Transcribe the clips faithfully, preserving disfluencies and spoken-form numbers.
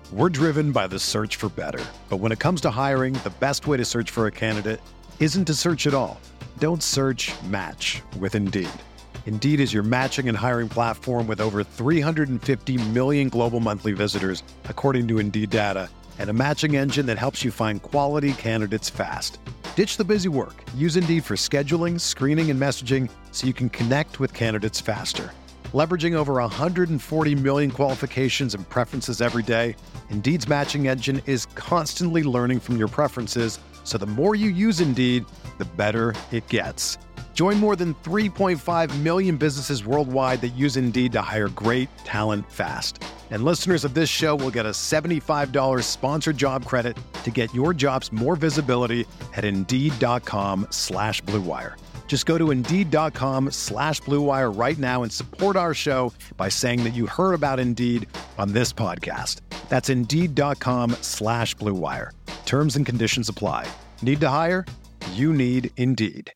We're driven by the search for better. But when it comes to hiring, the best way to search for a candidate isn't to search at all. Don't search, match with Indeed. Indeed is your matching and hiring platform with over three hundred fifty million global monthly visitors, according to Indeed data, and a matching engine that helps you find quality candidates fast. Ditch the busy work. Use Indeed for scheduling, screening, and messaging so you can connect with candidates faster. Leveraging over one hundred forty million qualifications and preferences every day, Indeed's matching engine is constantly learning from your preferences, so the more you use Indeed, the better it gets. Join more than three point five million businesses worldwide that use Indeed to hire great talent fast. And listeners of this show will get a seventy-five dollars sponsored job credit to get your jobs more visibility at Indeed.com slash Blue Wire. Just go to Indeed.com slash Blue Wire right now and support our show by saying that you heard about Indeed on this podcast. That's Indeed.com slash Blue Wire. Terms and conditions apply. Need to hire? You need Indeed.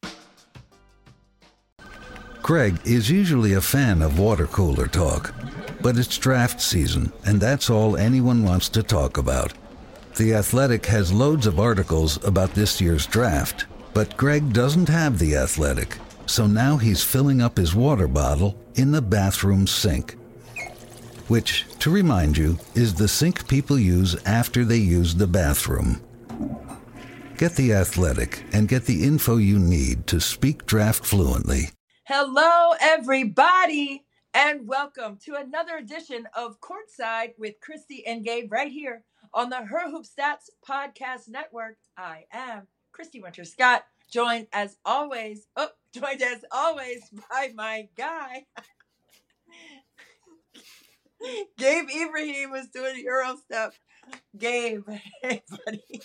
Greg is usually a fan of water cooler talk, but it's draft season, and that's all anyone wants to talk about. The Athletic has loads of articles about this year's draft, but Greg doesn't have The Athletic, so now he's filling up his water bottle in the bathroom sink, which, to remind you, is the sink people use after they use the bathroom. Get The Athletic and get the info you need to speak draft fluently. Hello, everybody, and welcome to another edition of Courtside with Christy and Gabe right here on the Her Hoop Stats Podcast Network. I am Christy Winter Scott, joined as always, oh, joined as always by my guy, Gabe Ibrahim was doing Euro stuff. Gabe, hey buddy,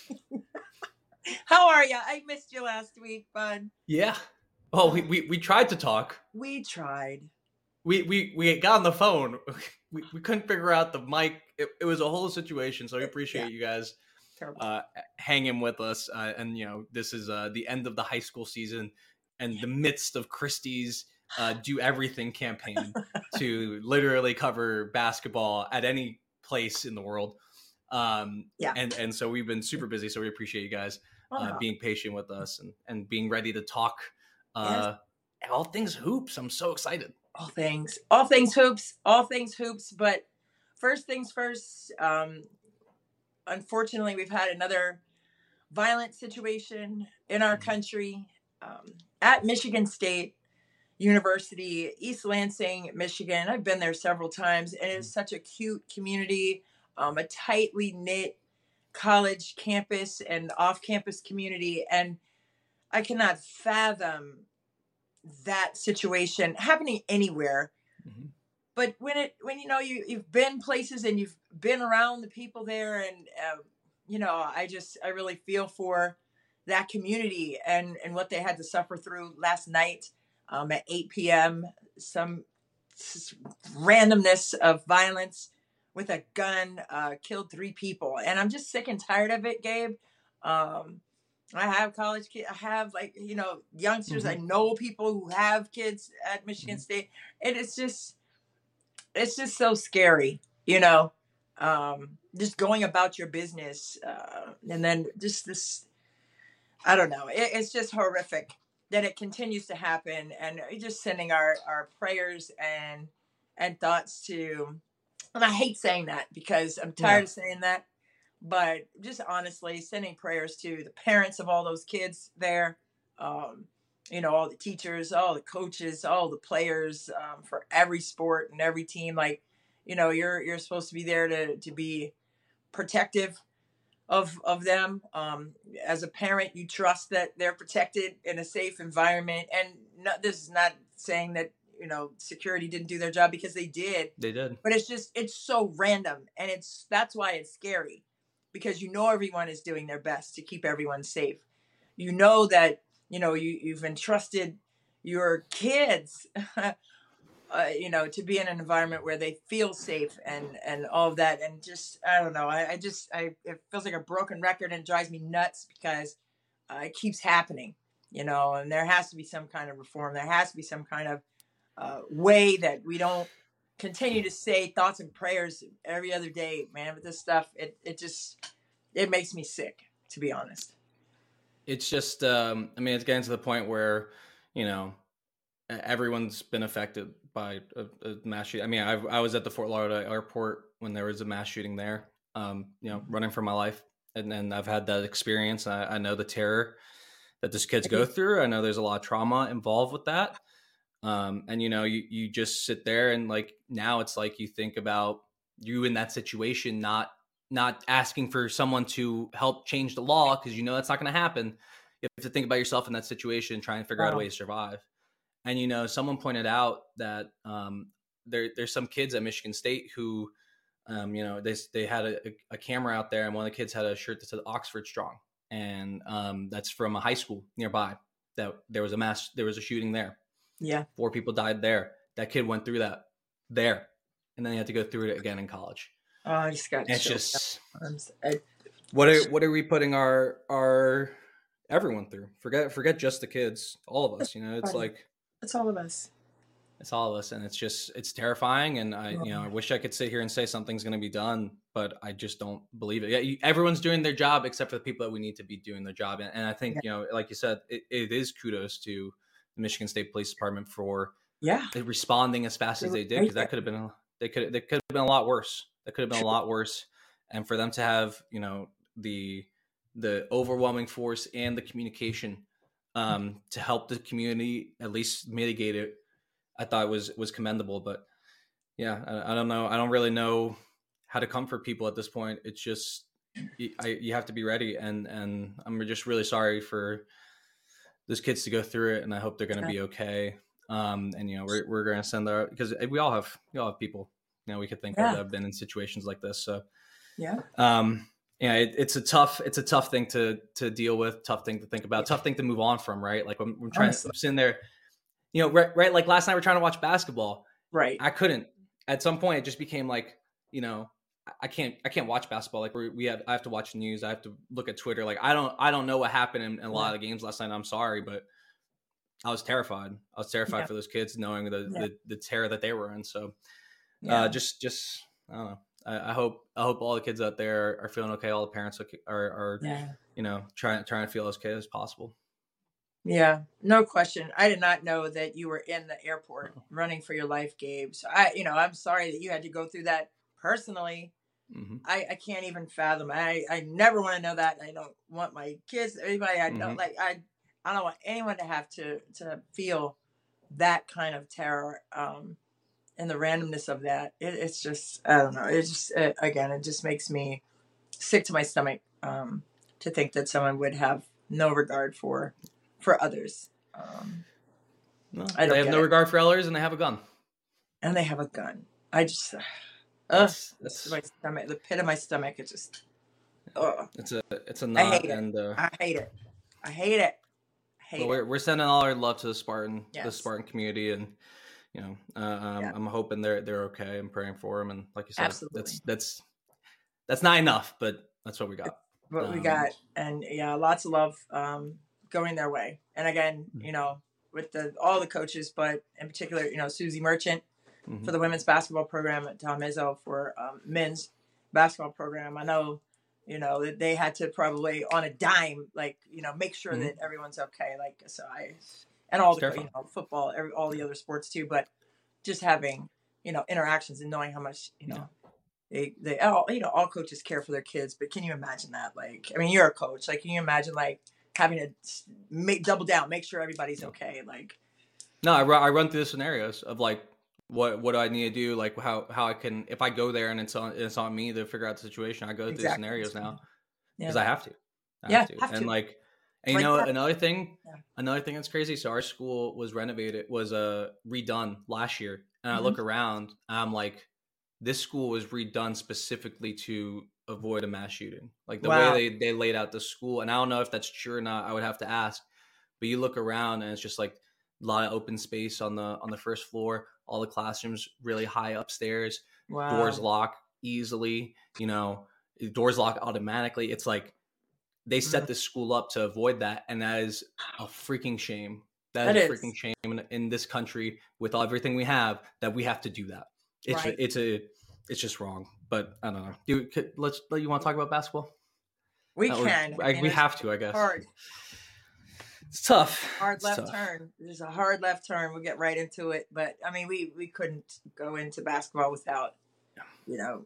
how are you? I missed you last week, bud. Yeah. Oh, we, we, we tried to talk. We tried. We we, we got on the phone. We, we couldn't figure out the mic. It, it was a whole situation. So we appreciate yeah. you guys uh, hanging with us. Uh, and, you know, this is uh, the end of the high school season and the midst of Christie's uh, Do Everything campaign to literally cover basketball at any place in the world. Um, yeah. And, and so we've been super busy. So we appreciate you guys uh, oh. being patient with us and, and being ready to talk Uh, yes. all things hoops. I'm so excited. All things, all things hoops, all things hoops. But first things first, um, unfortunately, we've had another violent situation in our country um, at Michigan State University, East Lansing, Michigan. I've been there several times, and it's such a cute community, um, a tightly knit college campus and off-campus community. And I cannot fathom that situation happening anywhere. Mm-hmm. But when it, when, you know, you, you've been places and you've been around the people there and, uh, you know, I just, I really feel for that community and, and what they had to suffer through last night um, at eight p.m. Some randomness of violence with a gun uh, killed three people. And I'm just sick and tired of it, Gabe. Um, I have college kids. I have like, you know, youngsters. Mm-hmm. I know people who have kids at Michigan mm-hmm. State. And it's just, it's just so scary, you know, um, just going about your business. Uh, and then just this, I don't know. It, it's just horrific that it continues to happen. And just sending our, our prayers and, and thoughts to, and I hate saying that because I'm tired yeah. of saying that. But just honestly, sending prayers to the parents of all those kids there, um, you know, all the teachers, all the coaches, all the players um, for every sport and every team. Like, you know, you're you're supposed to be there to to be protective of of them. Um, as a parent, you trust that they're protected in a safe environment. And not, this is not saying that, you know, security didn't do their job, because they did. They did. But it's just, it's so random. And it's that's why it's scary. Because you know everyone is doing their best to keep everyone safe. You know that, you know, you, you've entrusted your kids, uh, you know, to be in an environment where they feel safe and, and all of that. And just, I don't know, I, I just, I it feels like a broken record and it drives me nuts because uh, it keeps happening, you know, and there has to be some kind of reform. There has to be some kind of uh, way that we don't continue to say thoughts and prayers every other day, man. But this stuff, it it just it makes me sick, to be honest. It's just, um, I mean, it's getting to the point where, you know, everyone's been affected by a, a mass shooting. I mean, I, I was at the Fort Lauderdale airport when there was a mass shooting there, um, you know, running for my life. And then I've had that experience. I, I know the terror that these kids go through. I know there's a lot of trauma involved with that. Um, and, you know, you, you just sit there and like, now it's like you think about you in that situation, not not asking for someone to help change the law, because you know that's not going to happen. You have to think about yourself in that situation and try and figure wow. out a way to survive. And, you know, someone pointed out that um, there there's some kids at Michigan State who, um, you know, they they had a, a camera out there, and one of the kids had a shirt that said Oxford Strong. And um, that's from a high school nearby that there was a mass, there was a shooting there. Yeah. Four people died there. That kid went through that there. And then he had to go through it again in college. Oh, I just got it's just I, what are what are we putting our our everyone through? Forget forget just the kids, all of us. You know, it's like it's all of us. It's all of us, and it's just it's terrifying. And I, you know, I wish I could sit here and say something's going to be done, but I just don't believe it. Yeah, you, everyone's doing their job except for the people that we need to be doing their job. And, and I think yeah. you know, like you said, it, it is kudos to the Michigan State Police Department for yeah responding as fast as they did, because that could have been they could they could have been a lot worse. That could have been a lot worse. And for them to have, you know, the the overwhelming force and the communication um, to help the community at least mitigate it, I thought was was commendable. But yeah, I, I don't know. I don't really know how to comfort people at this point. It's just you, I, you have to be ready, and and I'm just really sorry for those kids to go through it, and I hope they're going to be okay. Um, and you know, we're we're going to send our, because we all have we all have people. You know, we could think yeah. of that have been in situations like this. So, yeah, um, yeah, it, it's a tough, it's a tough thing to to deal with, tough thing to think about, tough thing to move on from, right? Like I'm, I'm trying Honestly. to sit in there, you know, right, right. Like last night we're trying to watch basketball, right? I couldn't. At some point, it just became like, you know, I can't, I can't watch basketball. Like we we have, I have to watch the news. I have to look at Twitter. Like I don't, I don't know what happened in, in a lot of the games last night. I'm sorry, but I was terrified. I was terrified yeah. for those kids, knowing the, yeah. the the terror that they were in. So, yeah. uh, just just. I don't know. I, I hope I hope all the kids out there are, are feeling okay. All the parents are, are, are yeah. you know, trying trying to feel as okay as possible. Yeah, no question. I did not know that you were in the airport running for your life, Gabe. So I, you know, I'm sorry that you had to go through that personally. Mm-hmm. I, I can't even fathom. I, I never want to know that. I don't want my kids, everybody I know, mm-hmm. like I, I don't want anyone to have to to feel that kind of terror. Um, And the randomness of that, it, it's just, I don't know. It just, it, again, it just makes me sick to my stomach um, to think that someone would have no regard for for others. Um, no, I don't they have no it. regard for others, and they have a gun. And they have a gun. I just, uh, that's, that's my stomach, the pit of my stomach. It just, uh, it's a, it's a knot. I hate and, it. Uh, I hate it. I hate it. I hate well, it. We're, we're sending all our love to the Spartan, yes. the Spartan community, and. You know, uh, um, yeah. I'm hoping they're they're okay. I'm praying for them, and like you said, Absolutely. that's that's that's not enough, but that's what we got. What um, we got, and yeah, lots of love um, going their way. And again, you know, with the all the coaches, but in particular, you know, Susie Merchant mm-hmm. for the women's basketball program, at Tom Izzo for um, men's basketball program. I know, you know, that they had to probably on a dime, like you know, make sure mm-hmm. that everyone's okay. Like so, I. And all the you know, football, every, all the other sports too, but just having you know interactions and knowing how much you know yeah. they they all you know all coaches care for their kids. But can you imagine that? Like, I mean, you're a coach. Like, can you imagine like having to make double down, make sure everybody's okay? Like, no, I run, I run through the scenarios of like what what do I need to do? Like how how I can if I go there and it's on it's on me to figure out the situation. I go through exactly. the scenarios now because yeah. I have to. I yeah, have to. Have and to. like. And you know, that. another thing, yeah. another thing that's crazy. So our school was renovated, was uh, redone last year. And mm-hmm. I look around, I'm like, this school was redone specifically to avoid a mass shooting. Like the wow. way they, they laid out the school. And I don't know if that's true or not. I would have to ask. But you look around and it's just like a lot of open space on the on the first floor. All the classrooms really high upstairs. Wow. Doors lock easily. You know, doors lock automatically. It's like, they set this school up to avoid that, and that is a freaking shame. That, that is a freaking shame in, in this country with everything we have that we have to do that. It's right. a, it's a it's just wrong. But I don't know. You could, let's. You want to talk about basketball? We Uh, can. I, I mean, we have to, I guess. Hard. It's tough. Hard it's left tough. turn. There's a hard left turn. We'll get right into it. But I mean, we we couldn't go into basketball without, you know,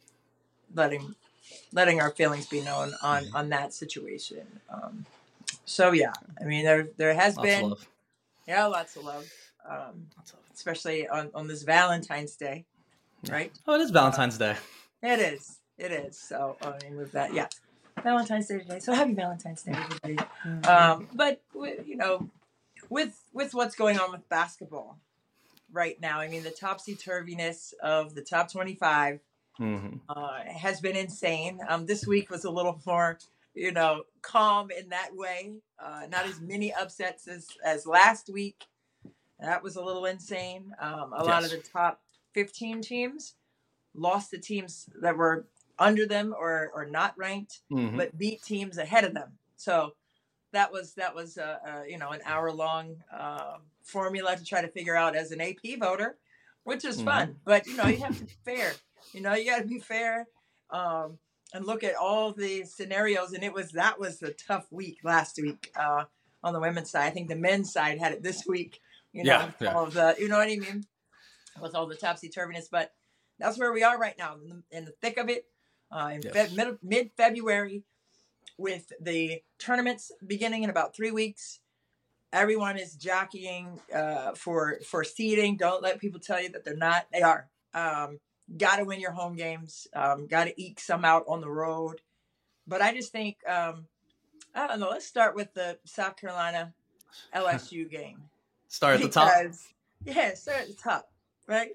letting letting our feelings be known on on that situation. Um, so yeah, I mean, there there has Lots been of love. yeah, lots of love, um, especially on on this Valentine's Day, right? Oh, it is Valentine's Day. It is. It is. So I mean, with that, yeah. Valentine's Day today, so happy Valentine's Day, everybody. Um, but you know, with with what's going on with basketball right now, I mean, the topsy turviness of the top twenty-five mm-hmm. uh, has been insane. Um, this week was a little more, you know, calm in that way. Uh, not as many upsets as as last week. That was a little insane. Um, a yes. lot of the top fifteen teams lost to teams that were under them or or not ranked, mm-hmm. but beat teams ahead of them. So that was that was uh, uh, you know, an hour long uh, formula to try to figure out as an A P voter, which is mm-hmm. fun. But you know, you have to be fair. You know, you got to be fair um, and look at all the scenarios. And it was that was a tough week last week uh, on the women's side. I think the men's side had it this week. You know, yeah, with yeah. all of the, you know what I mean, with all the topsy turviness. But that's where we are right now, in the, in the thick of it. Uh, in yes. fe- mid- mid-February, with the tournaments beginning in about three weeks, everyone is jockeying uh, for for seeding. Don't let people tell you that they're not. They are. Um, got to win your home games. Um, got to eke some out on the road. But I just think, um, I don't know, let's start with the South Carolina L S U game. Start at the because, top? Yeah, start at the top, right?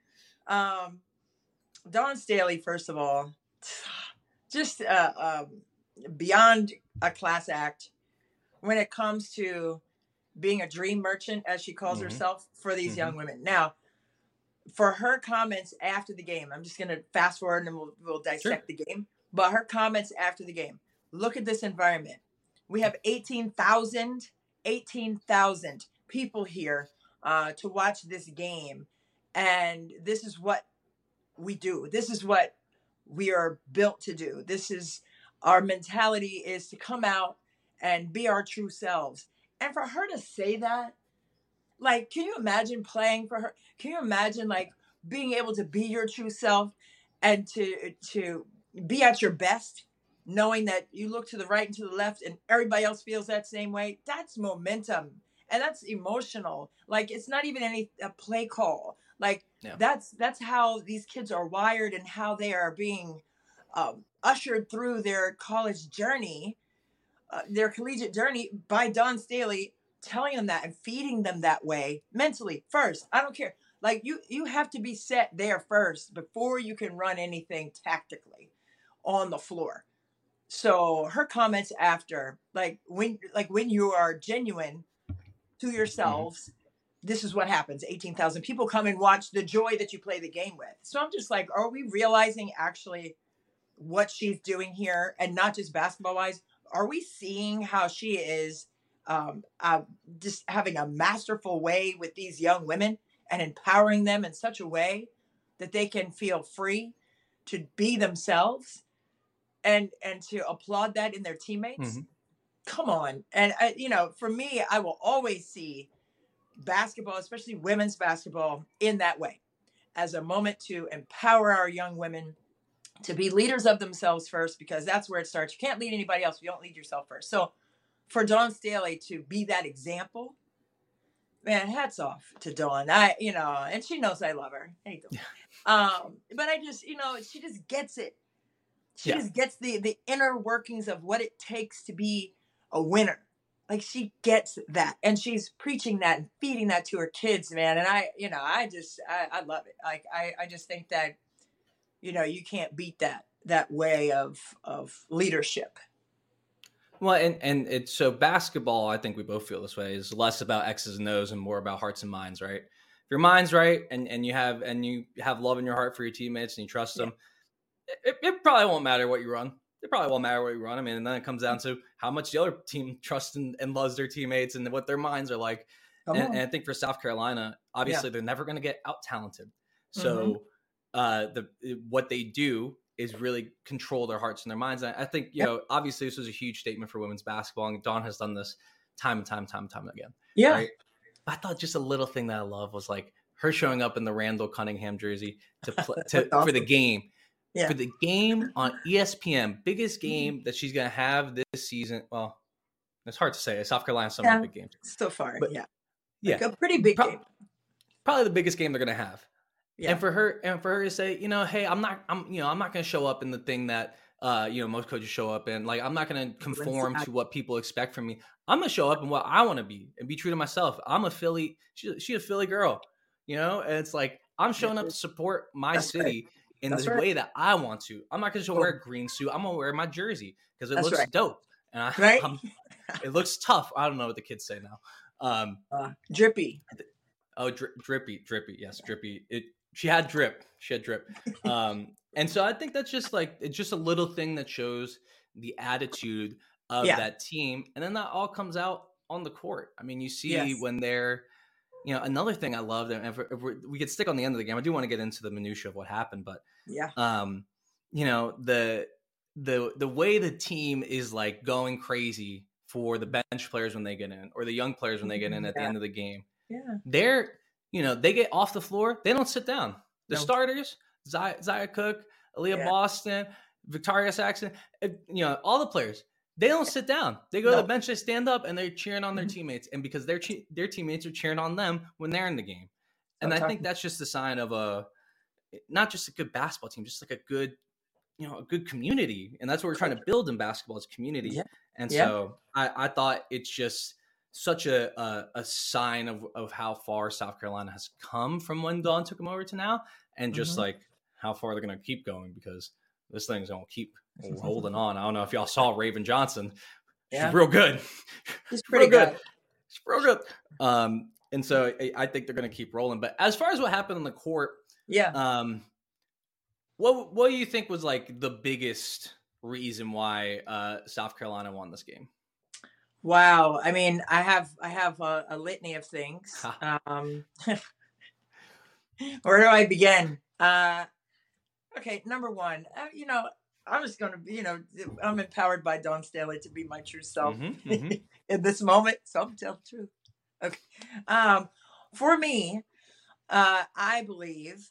Um, Dawn Staley, first of all, just uh, um, beyond a class act when it comes to being a dream merchant, as she calls mm-hmm. herself, for these mm-hmm. young women. Now, for her comments after the game, I'm just going to fast forward and then we'll, we'll dissect sure. the game. But her comments after the game, look at this environment. We have eighteen thousand, eighteen thousand people here uh, to watch this game. And this is what we do. This is what we are built to do. This is our mentality, is to come out and be our true selves. And for her to say that, like, can you imagine playing for her? Can you imagine like being able to be your true self and to to be at your best, knowing that you look to the right and to the left and everybody else feels that same way? That's momentum. And that's emotional. Like, it's not even any a play call. Like, yeah. that's that's how these kids are wired and how they are being um, ushered through their college journey, uh, their collegiate journey, by Dawn Staley telling them that and feeding them that way mentally first. I don't care. Like, you you have to be set there first before you can run anything tactically on the floor. So her comments after, like when like when you are genuine to yourselves, mm-hmm. this is what happens. eighteen thousand people come and watch the joy that you play the game with. So I'm just like, are we realizing actually what she's doing here? And not just basketball wise, are we seeing how she is um, uh, just having a masterful way with these young women and empowering them in such a way that they can feel free to be themselves and, and to applaud that in their teammates? Mm-hmm. Come on. And, I, you know, for me, I will always see basketball, especially women's basketball, in that way, as a moment to empower our young women to be leaders of themselves first, because that's where it starts. You can't lead anybody else if you don't lead yourself first. So for Dawn Staley to be that example, man, hats off to Dawn. I, you know, and she knows I love her. Hey, Dawn. Um, but I just, you know, she just gets it. She yeah. just gets the the inner workings of what it takes to be a winner. Like, she gets that, and she's preaching that and feeding that to her kids, man. And I, you know, I just, I, I love it. Like, I, I just think that, you know, you can't beat that, that way of, of leadership. Well, and, and it's so basketball, I think we both feel this way, is less about X's and O's and more about hearts and minds, right? If your mind's right and, and you have, and you have love in your heart for your teammates and you trust them, yeah. it, it probably won't matter what you run. It probably won't matter what you run. I mean, and then it comes down to how much the other team trusts and, and loves their teammates and what their minds are like. And, and I think for South Carolina, obviously yeah. they're never going to get out talented. So mm-hmm. uh, the what they do is really control their hearts and their minds. And I think, you know, obviously this was a huge statement for women's basketball, and Dawn has done this time and time, and time, and time again. Yeah. Right? I thought just a little thing that I love was like her showing up in the Randall Cunningham jersey to play to, awesome. for the game, yeah. for the game on E S P N, biggest game mm-hmm. that she's going to have this season. Well, it's hard to say. South Carolina's some yeah, big games so far, but yeah, yeah, like a pretty big Pro- game. Probably the biggest game they're going to have. Yeah. And for her, and for her to say, you know, hey, I'm not, I'm, you know, I'm not going to show up in the thing that, uh, you know, most coaches show up in. Like, I'm not going to conform to what people expect from me. I'm going to show up in what I want to be and be true to myself. I'm a Philly, she, she a Philly girl, you know, and it's like, I'm showing up to support my That's city right. in That's the right. way that I want to. I'm not going to wear a green suit. I'm going to wear my jersey because it That's looks right. dope. And I, right? I'm, it looks tough. I don't know what the kids say now. Um, uh, drippy. Oh, dri- drippy, drippy. Yes, drippy. It, She had drip. She had drip. Um, and so I think that's just like, it's just a little thing that shows the attitude of yeah. that team. And then that all comes out on the court. I mean, you see yes. when they're, you know, another thing I love, and if, if we could stick on the end of the game, I do want to get into the minutia of what happened, but yeah, um, you know, the, the, the way the team is like going crazy for the bench players when they get in, or the young players when they get in at yeah. the end of the game. Yeah. They're, you know, they get off the floor. They don't sit down. The no. starters, Zia, Zia Cook, Aaliyah yeah. Boston, Victoria Saxon, you know, all the players, they don't sit down. They go no. to the bench, they stand up, and they're cheering on their mm-hmm. teammates. And because their their teammates are cheering on them when they're in the game. And I think that's just a sign of a, not just a good basketball team, just like a good, you know, a good community. And that's what we're trying to build in basketball is community. Yeah. And yeah. so I, I thought it's just such a, a a sign of, of how far South Carolina has come from when Dawn took them over to now, and just mm-hmm. like how far they're going to keep going, because this thing's going to keep holding on. I don't know if y'all saw Raven Johnson. She's yeah. real good. She's pretty real good. good. She's real good. Um, and so I, I think they're going to keep rolling. But as far as what happened on the court, yeah. Um, what what do you think was like the biggest reason why uh, South Carolina won this game? Wow. I mean, I have I have a, a litany of things. Um, where do I begin? Uh, okay, number one, uh, you know, I'm just going to, you know, I'm empowered by Dawn Staley to be my true self mm-hmm, mm-hmm. in this moment. So I'm telling the truth. Okay. Um, for me, uh, I believe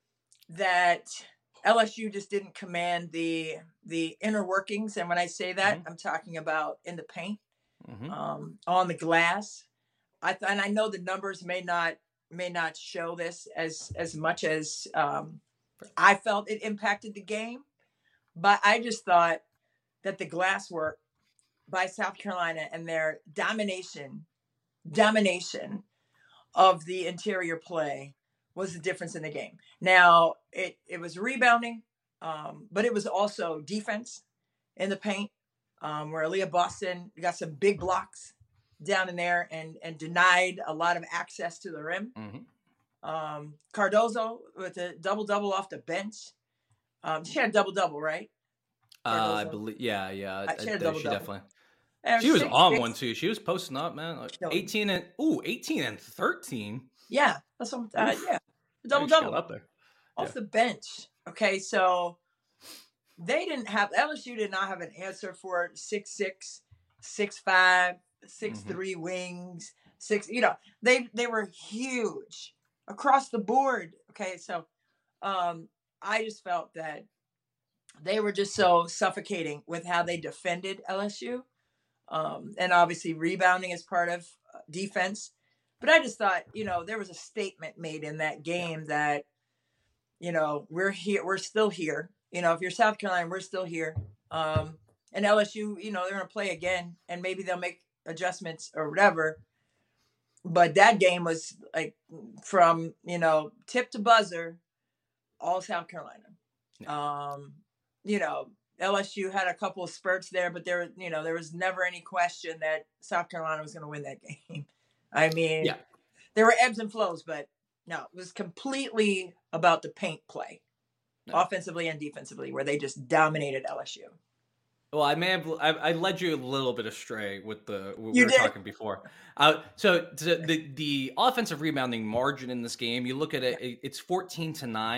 that L S U just didn't command the the inner workings. And when I say that, mm-hmm. I'm talking about in the paint. Mm-hmm. Um, on the glass. I th- and I know the numbers may not may not show this as as much as um, I felt it impacted the game, but I just thought that the glass work by South Carolina and their domination domination of the interior play was the difference in the game. Now it it was rebounding, um, but it was also defense in the paint. Um, where Aaliyah Boston got some big blocks down in there and, and denied a lot of access to the rim. Mm-hmm. Um, Cardozo with a double-double off the bench. Um, she had a double-double, right? Uh, I believe, yeah, yeah. Uh, she, I, had I, she definitely. And she was six, on six. one too. She was posting up, man. Like eighteen and ooh, eighteen and thirteen. Yeah, that's what. Uh, yeah, double-double up there off yeah. the bench. Okay, so. They didn't have, L S U did not have an answer for six six, six five, six three mm-hmm. wings, six, you know, they they were huge across the board. Okay, so um, I just felt that they were just so suffocating with how they defended L S U. Um, and obviously rebounding is part of defense. But I just thought, you know, there was a statement made in that game that, you know, we're here, we're still here. You know, if you're South Carolina, we're still here. Um, and L S U, you know, they're going to play again, and maybe they'll make adjustments or whatever. But that game was like from, you know, tip to buzzer, all South Carolina. Yeah. Um, you know, L S U had a couple of spurts there, but there, you know, there was never any question that South Carolina was going to win that game. I mean, yeah. there were ebbs and flows, but no, it was completely about the paint play. No. Offensively and defensively, where they just dominated L S U. Well, I may have I, I led you a little bit astray with the what you we were did. talking before. Uh, so the the offensive rebounding margin in this game, you look at it, yeah. it's fourteen to nine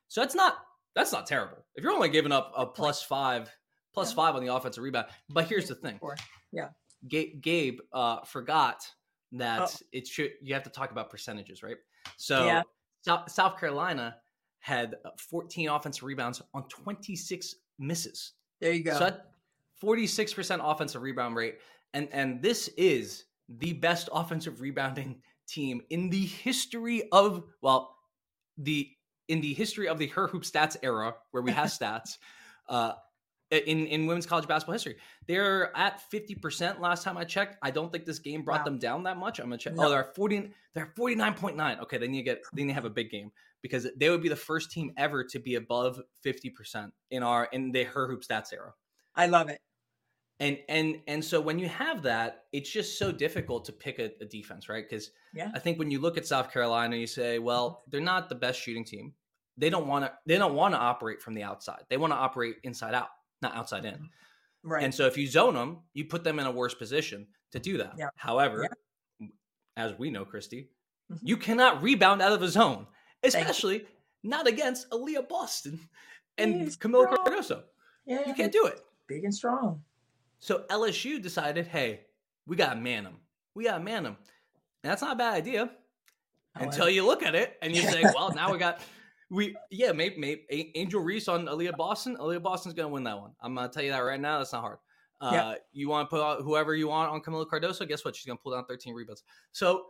So that's not that's not terrible. If you're only giving up a plus five, plus yeah. five on the offensive rebound. But here's the thing. Yeah. Gabe, Gabe uh, forgot that oh. it should. You have to talk about percentages, right? So yeah. South, South Carolina had fourteen offensive rebounds on twenty-six misses. There you go. So forty-six percent offensive rebound rate. And and this is the best offensive rebounding team in the history of, well, the in the history of the Her Hoop Stats era, where we have stats, uh, in, in women's college basketball history. They're at fifty percent last time I checked. I don't think this game brought wow. them down that much. I'm going to check. No. Oh, they're forty, they're forty-nine point nine. Okay, they need to get they need to have a big game, because they would be the first team ever to be above fifty percent in our in the Her Hoop Stats era. I love it. And and and so when you have that, it's just so difficult to pick a, a defense, right? Because yeah. I think when you look at South Carolina, you say, well, they're not the best shooting team. They don't want to. They don't want to operate from the outside. They want to operate inside out, not outside in. Right. And so if you zone them, you put them in a worse position to do that. Yeah. However, yeah. as we know, Christy, mm-hmm. you cannot rebound out of a zone, especially not against Aaliyah Boston and He's Kamilla strong. Cardoso. Yeah, you can't do it. Big and strong. So L S U decided, hey, we got to man them. We got to man them. And that's not a bad idea oh, until you look at it and you say, well, now we got, we yeah, maybe, maybe Angel Reese on Aaliyah Boston. Aaliyah Boston's going to win that one. I'm going to tell you that right now. That's not hard. Uh, yeah. You want to put out whoever you want on Kamilla Cardoso, guess what? She's going to pull down thirteen rebounds. So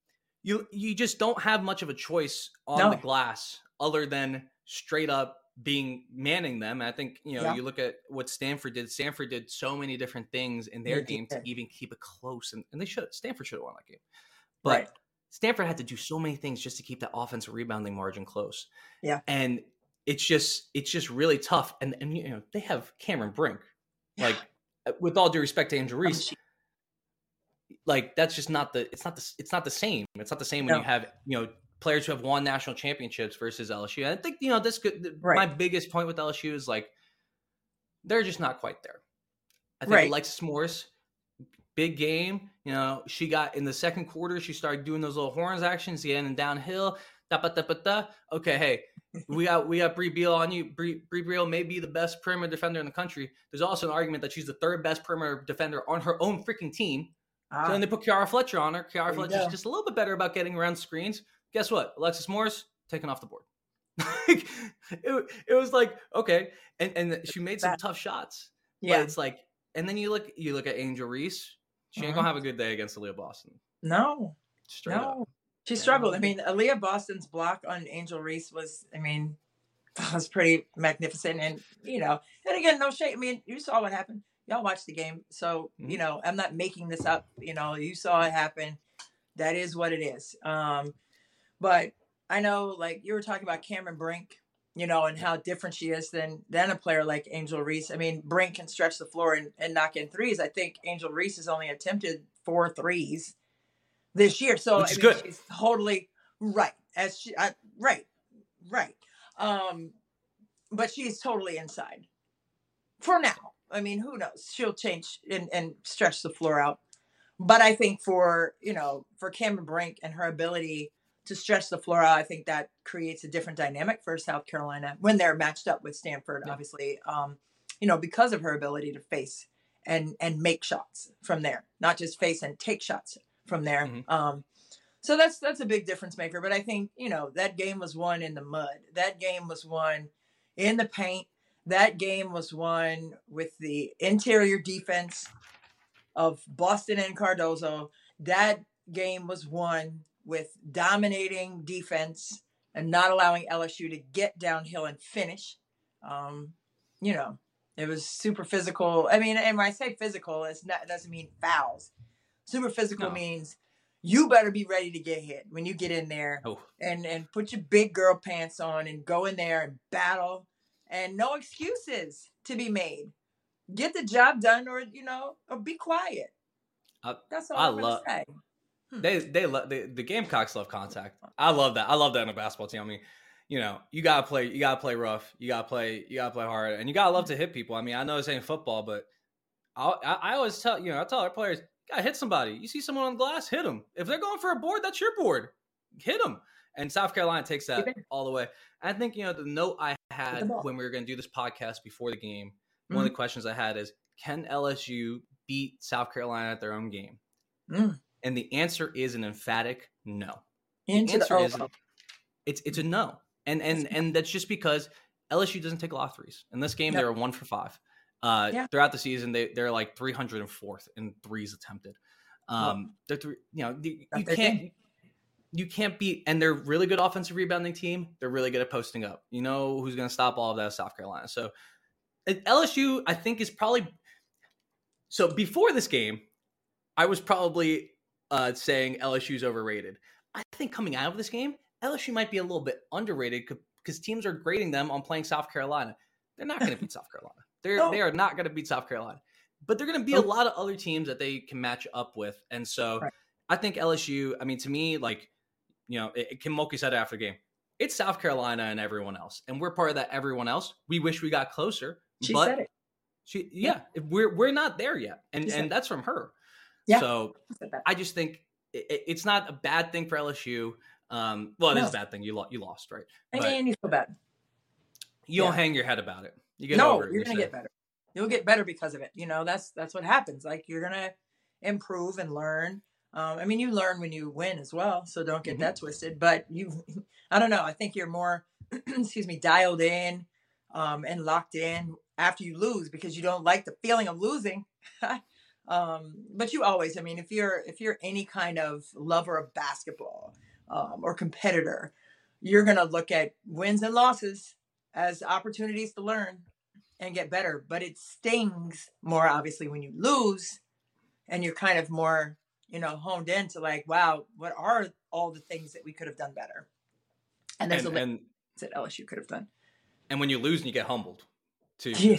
you you just don't have much of a choice on no. the glass other than straight up being manning them. I think, you know, yeah. you look at what Stanford did. Stanford did so many different things in their game to even keep it close. And, and they should. Stanford should have won that game. But right. Stanford had to do so many things just to keep that offensive rebounding margin close. Yeah. And it's just it's just really tough. And, and you know, they have Cameron Brink. Yeah. Like, with all due respect to Angel Reese, like, that's just not the it's not the it's not the same. It's not the same when no. you have, you know, players who have won national championships versus L S U. I think, you know, this could, right. my biggest point with L S U is, like, they're just not quite there. I think right. Alexis Morris, big game. You know, she got in the second quarter, she started doing those little horns actions, getting downhill. Da, ba, da, ba, da. Okay, hey, we got we got Bree Beal on you. Bree, Bree Beal may be the best perimeter defender in the country. There's also an argument that she's the third best perimeter defender on her own freaking team. Ah. So then they put Kiara Fletcher on her. Kiara Fletcher's just a little bit better about getting around screens. Guess what? Alexis Morris, taken off the board. it, it was like, okay. And and she made some tough shots. Yeah. But it's like, and then you look you look at Angel Reese. She ain't uh-huh. going to have a good day against Aaliyah Boston. No. Straight no. up. She struggled. I mean, Aaliyah Boston's block on Angel Reese was, I mean, was pretty magnificent. And, you know, and again, no shade. I mean, you saw what happened. Y'all watched the game. So, mm-hmm. you know, I'm not making this up. You know, you saw it happen. That is what it is. Um, But I know, like, you were talking about Cameron Brink, you know, and how different she is than than a player like Angel Reese. I mean, Brink can stretch the floor and, and knock in threes. I think Angel Reese has only attempted four threes this year. So, Which is I mean, good. She's totally right. As she, I, right, right. Um, but she's totally inside for now. I mean, who knows? She'll change and, and stretch the floor out. But I think for, you know, for Cameron Brink and her ability to stretch the floor out, I think that creates a different dynamic for South Carolina when they're matched up with Stanford, yeah. obviously, um, you know, because of her ability to face and, and make shots from there, not just face and take shots from there. Mm-hmm. Um, so that's, that's a big difference maker. But I think, you know, that game was won in the mud. That game was won in the paint. That game was won with the interior defense of Boston and Cardoso. That game was won with dominating defense and not allowing L S U to get downhill and finish. Um, you know, it was super physical. I mean, and when I say physical, it's not, it doesn't mean fouls. Super physical no. means you better be ready to get hit when you get in there oh. and, and put your big girl pants on and go in there and battle, and no excuses to be made. Get the job done, or, you know, or be quiet. I, That's all I I'm love, gonna say. They they love the, the Gamecocks love contact. I love that. I love that in a basketball team. I mean, you know, you gotta play. You gotta play rough. You gotta play. You gotta play hard, and you gotta love to hit people. I mean, I know this ain't football, but I I, I always tell you know I tell our players, you gotta hit somebody. You see someone on the glass, hit them. If they're going for a board, that's your board. Hit them. And South Carolina takes that all the way. I think, you know, the note I had when we were going to do this podcast before the game, mm-hmm. one of the questions I had is, can L S U beat South Carolina at their own game? Mm. And the answer is an emphatic no. Into the answer the is it's it's a no. And and and that's just because L S U doesn't take a lot of threes. In this game, no. they were one for five. Uh, yeah. Throughout the season, they they're like three hundred fourth in threes attempted. Um, well, they're three, you know, you, you can't. Thing. You can't beat, and they're really good offensive rebounding team. They're really good at posting up. You know who's going to stop all of that is South Carolina. So L S U, I think, is probably – so before this game, I was probably uh, saying L S U is overrated. I think coming out of this game, L S U might be a little bit underrated because teams are grading them on playing South Carolina. They're not going to beat South Carolina. They're, no. They are not going to beat South Carolina. But they're going to be a lot of other teams that they can match up with. And so right. I think L S U – I mean, to me, like – you know, it, Kim Mulkey said after the game, it's South Carolina and everyone else. And we're part of that everyone else. We wish we got closer. She but said it. She, yeah, yeah, we're we're not there yet. And and that's from her. Yeah. So I just think it, it's not a bad thing for L S U. Um, well, it no. is a bad thing. You, lo- you lost, right? But and you feel bad. You yeah. don't hang your head about it. You get no, over it. You're going to get better. You'll get better because of it. You know, that's that's what happens. Like, you're going to improve and learn. Um, I mean, you learn when you win as well, so don't get mm-hmm. that twisted. But you, I don't know. I think you're more, excuse me, dialed in um, and locked in after you lose because you don't like the feeling of losing. um, but you always, I mean, if you're if you're any kind of lover of basketball um, or competitor, you're gonna look at wins and losses as opportunities to learn and get better. But it stings more obviously when you lose, and you're kind of more, you know, honed into like, wow, what are all the things that we could have done better? And there's and, a list that L S U could have done. And when you lose and you get humbled, too. Yeah.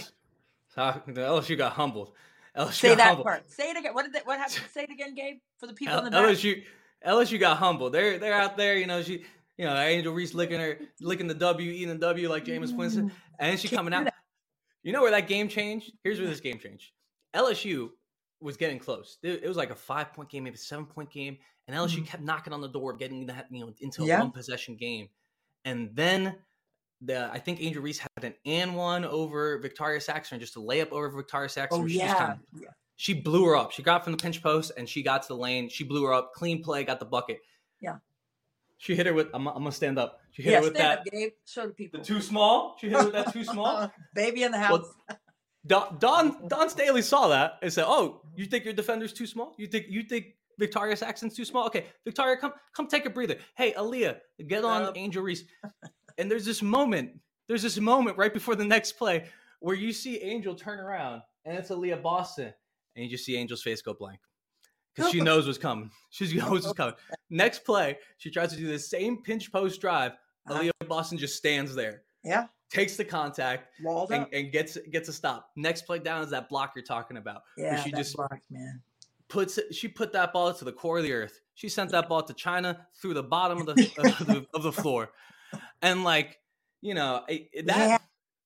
So L S U got humbled. L S U Say got that humbled. part. Say it again. What did that, what happened? Say it again, Gabe, for the people L- in the back. L S U, L S U got humbled. They're they're out there, you know. She, you know, Angel Reese licking her, licking the W, eating the W like Jameis Winston, and then she coming out. You know where that game changed? Here's where this game changed. L S U was getting close. It was like a five point game, maybe a seven point game, and L S U mm-hmm. kept knocking on the door of getting that, you know, into a yeah. one possession game. And then the I think Angel Reese had an and one over Victoria Saxton, just a layup over Victoria Saxton. Oh she yeah. Kind of, yeah. She blew her up. She got from the pinch post and she got to the lane. She blew her up. Clean play, got the bucket. Yeah. She hit her with. I'm, I'm gonna stand up. She hit yeah, her with stand that. Up, Gabe. Show the people. The too small. She hit her with that too small. Baby in the house. Well, Don, Don Don Staley saw that and said, "Oh, you think your defender's too small? You think you think Victoria Saxton's too small? Okay, Victoria, come come take a breather. Hey, Aaliyah, get on um, Angel Reese." And there's this moment. There's this moment right before the next play where you see Angel turn around and it's Aaliyah Boston, and you just see Angel's face go blank because she knows what's coming. She knows what's coming. Next play, she tries to do the same pinch post drive. Aaliyah Boston just stands there. Yeah. Takes the contact and, and gets gets a stop. Next play down is that block you're talking about. Yeah, where she that just block, man. Puts it, she put that ball to the core of the earth. She sent that ball to China through the bottom of the of the, of the floor, and like you know that. Yeah.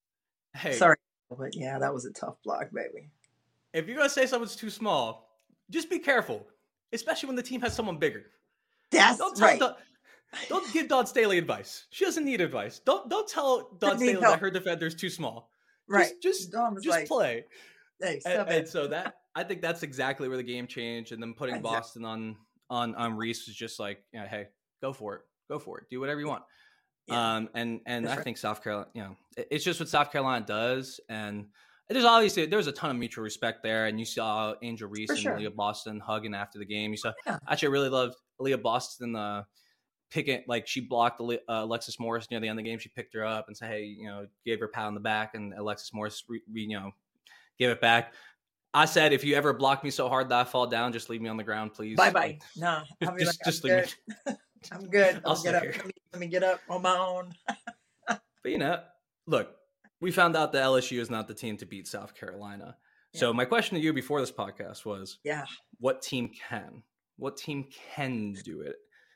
Hey, sorry, but yeah, that was a tough block, baby. If you're gonna say something's too small, just be careful, especially when the team has someone bigger. That's don't tell right. The, Don't give Dawn Staley advice. She doesn't need advice. Don't don't tell Dawn Staley help. that her defender's too small. Right. Just just, just like, play. Hey, and, and so that I think that's exactly where the game changed. And then putting exactly. Boston on on on Reese was just like, you know, hey, go for it, go for it, do whatever you want. Yeah. Um, and and that's I right. think South Carolina, you know, it's just what South Carolina does, and there's obviously there's a ton of mutual respect there. And you saw Angel Reese For and sure. Aaliyah Boston hugging after the game. You saw yeah. actually I really loved Aaliyah Boston. Uh, Picking like she blocked uh, Alexis Morris near the end of the game. She picked her up and said, "Hey, you know," gave her a pat on the back, and Alexis Morris, re, re, you know, gave it back. I said, "If you ever block me so hard that I fall down, just leave me on the ground, please." Bye bye. No, just, like, just I'm leave good. me. I'm good. I'll I'll get up. Let me, let me get up on my own. But you know, look, we found out that L S U is not the team to beat South Carolina. Yeah. So my question to you before this podcast was, yeah, what team can? What team can do it?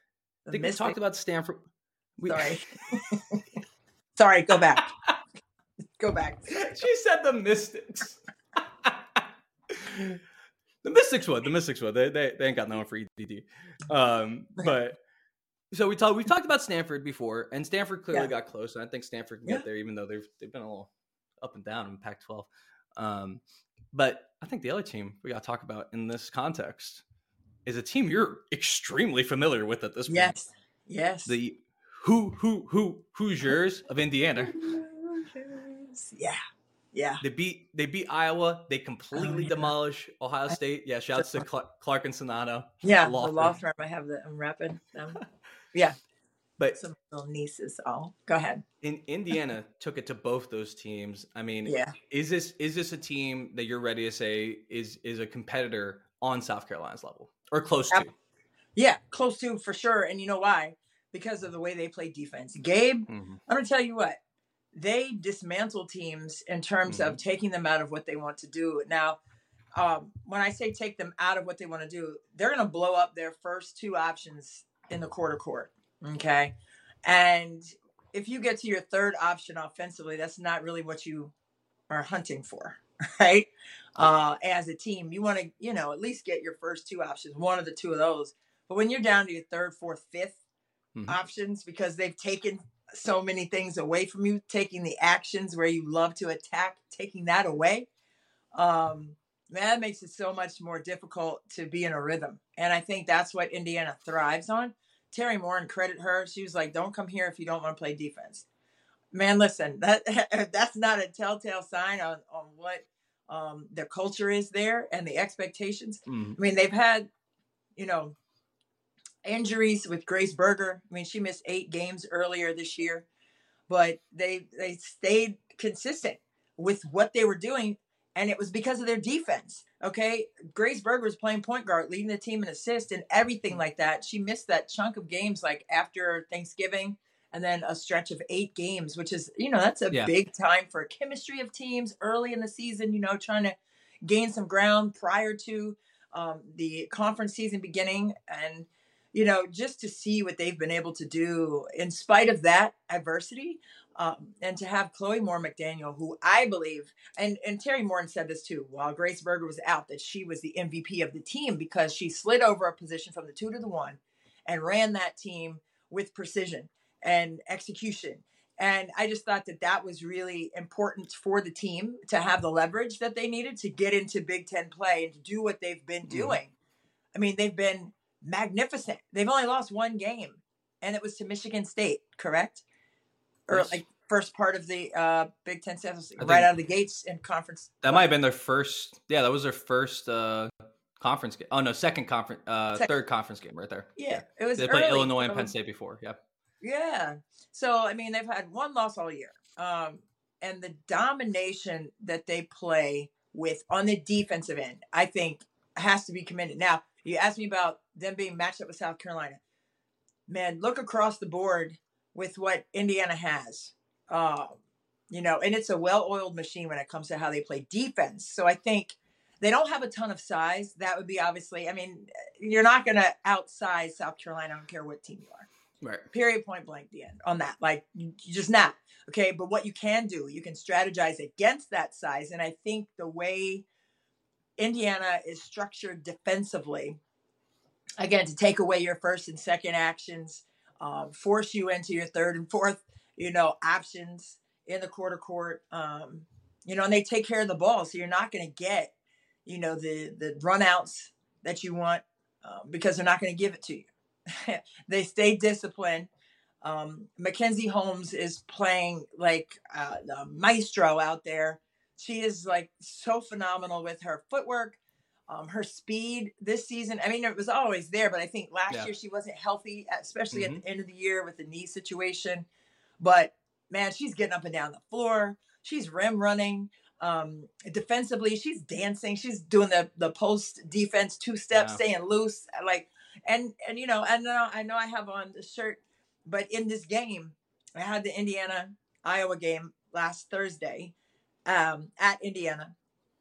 I think Mystic. we talked about Stanford. We... Sorry. Sorry, go back. Go back. She said the Mystics. The Mystics would. The Mystics would. They, they, they ain't got no one for E D D. Um, but So we talked we talked about Stanford before, and Stanford clearly Yeah. got close, and I think Stanford can Yeah. get there, even though they've they've been a little up and down in Pac twelve. Um, but I think the other team we got to talk about in this context is a team you're extremely familiar with at this point. Yes. Yes. The who who who Hoosiers of Indiana. Yeah. Yeah. They beat they beat Iowa. They completely Oh, yeah. demolish Ohio State. Yeah, shouts to Cl- Clark and Sonata. Yeah, law the law firm. firm. I have the I'm wrapping them. Yeah. But Some little nieces. All go ahead. in Indiana took it to both those teams. I mean, Yeah. is this is this a team that you're ready to say is is a competitor on South Carolina's level or close to? Yeah, close to for sure. And you know why? Because of the way they play defense. Gabe, mm-hmm. I'm gonna tell you what. They dismantle teams in terms mm-hmm. of taking them out of what they want to do. Now, um, when I say take them out of what they want to do, they're going to blow up their first two options in the quarter court. Okay. And if you get to your third option offensively, that's not really what you are hunting for, right? Uh, as a team, you want to, you know, at least get your first two options, one of the two of those. But when you're down to your third, fourth, fifth mm-hmm. options, because they've taken so many things away from you, taking the actions where you love to attack, taking that away, um, man, that makes it so much more difficult to be in a rhythm. And I think that's what Indiana thrives on. Terry Morin, credit her. She was like, don't come here if you don't want to play defense. Man, listen, that that's not a telltale sign on, on what um, their culture is there and the expectations. Mm-hmm. I mean, they've had, you know, injuries with Grace Berger. I mean, she missed eight games earlier this year, but they they stayed consistent with what they were doing, and it was because of their defense. Okay, Grace Berger was playing point guard, leading the team in assists and everything like that. She missed that chunk of games like after Thanksgiving, and then a stretch of eight games, which is, you know, that's a yeah. big time for chemistry of teams early in the season. You know, trying to gain some ground prior to um, the conference season beginning, and you know, just to see what they've been able to do in spite of that adversity, um, and to have Chloe Moore McDaniel, who I believe, and, and Terry Morin said this too, while Grace Berger was out, that she was the M V P of the team because she slid over a position from the two to the one and ran that team with precision and execution. And I just thought that that was really important for the team to have the leverage that they needed to get into Big Ten play and to do what they've been doing. Mm. I mean, they've been magnificent. They've only lost one game, and it was to Michigan State, correct? Or yes. like first part of the uh, Big Ten season, right out of the gates in conference. That might have been their first. Yeah, that was their first uh, conference game. Oh no, second conference, uh, second. third conference game right there. Yeah, yeah. it was. They played Illinois and Penn State before. Yep. Yeah. So I mean, they've had one loss all year, um, and the domination that they play with on the defensive end, I think, has to be commended. Now, you asked me about them being matched up with South Carolina. Man, look across the board with what Indiana has. Um, you know, and it's a well-oiled machine when it comes to how they play defense. So I think they don't have a ton of size. That would be obviously, I mean, you're not going to outsize South Carolina. I don't care what team you are. Right. Period, point blank, the end on that. Like, you just not. Okay. But what you can do, you can strategize against that size. And I think the way Indiana is structured defensively, again, to take away your first and second actions, um, force you into your third and fourth, you know, options in the quarter court, um, you know, and they take care of the ball. So you're not going to get, you know, the, the run outs that you want uh, because they're not going to give it to you. They stay disciplined. Um, Mackenzie Holmes is playing like uh, the maestro out there. She is like so phenomenal with her footwork, um, her speed this season. I mean, it was always there, but I think last yeah. year she wasn't healthy, especially mm-hmm. at the end of the year with the knee situation. But man, she's getting up and down the floor. She's rim running. Um, defensively, she's dancing. She's doing the the post defense two step, yeah. staying loose. Like, and and you know, I know I know I have on the shirt, but in this game, I had the Indiana Iowa game last Thursday um, at Indiana,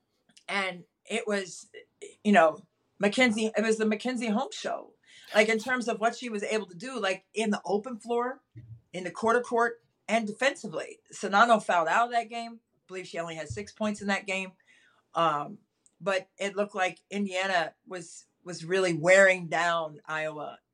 and it was, you know, Mackenzie. It was the Mackenzie Holmes show. Like in terms of what she was able to do, like in the open floor, in the quarter court, and defensively. Sonano fouled out of that game. I believe she only had six points in that game. Um, but it looked like Indiana was was really wearing down Iowa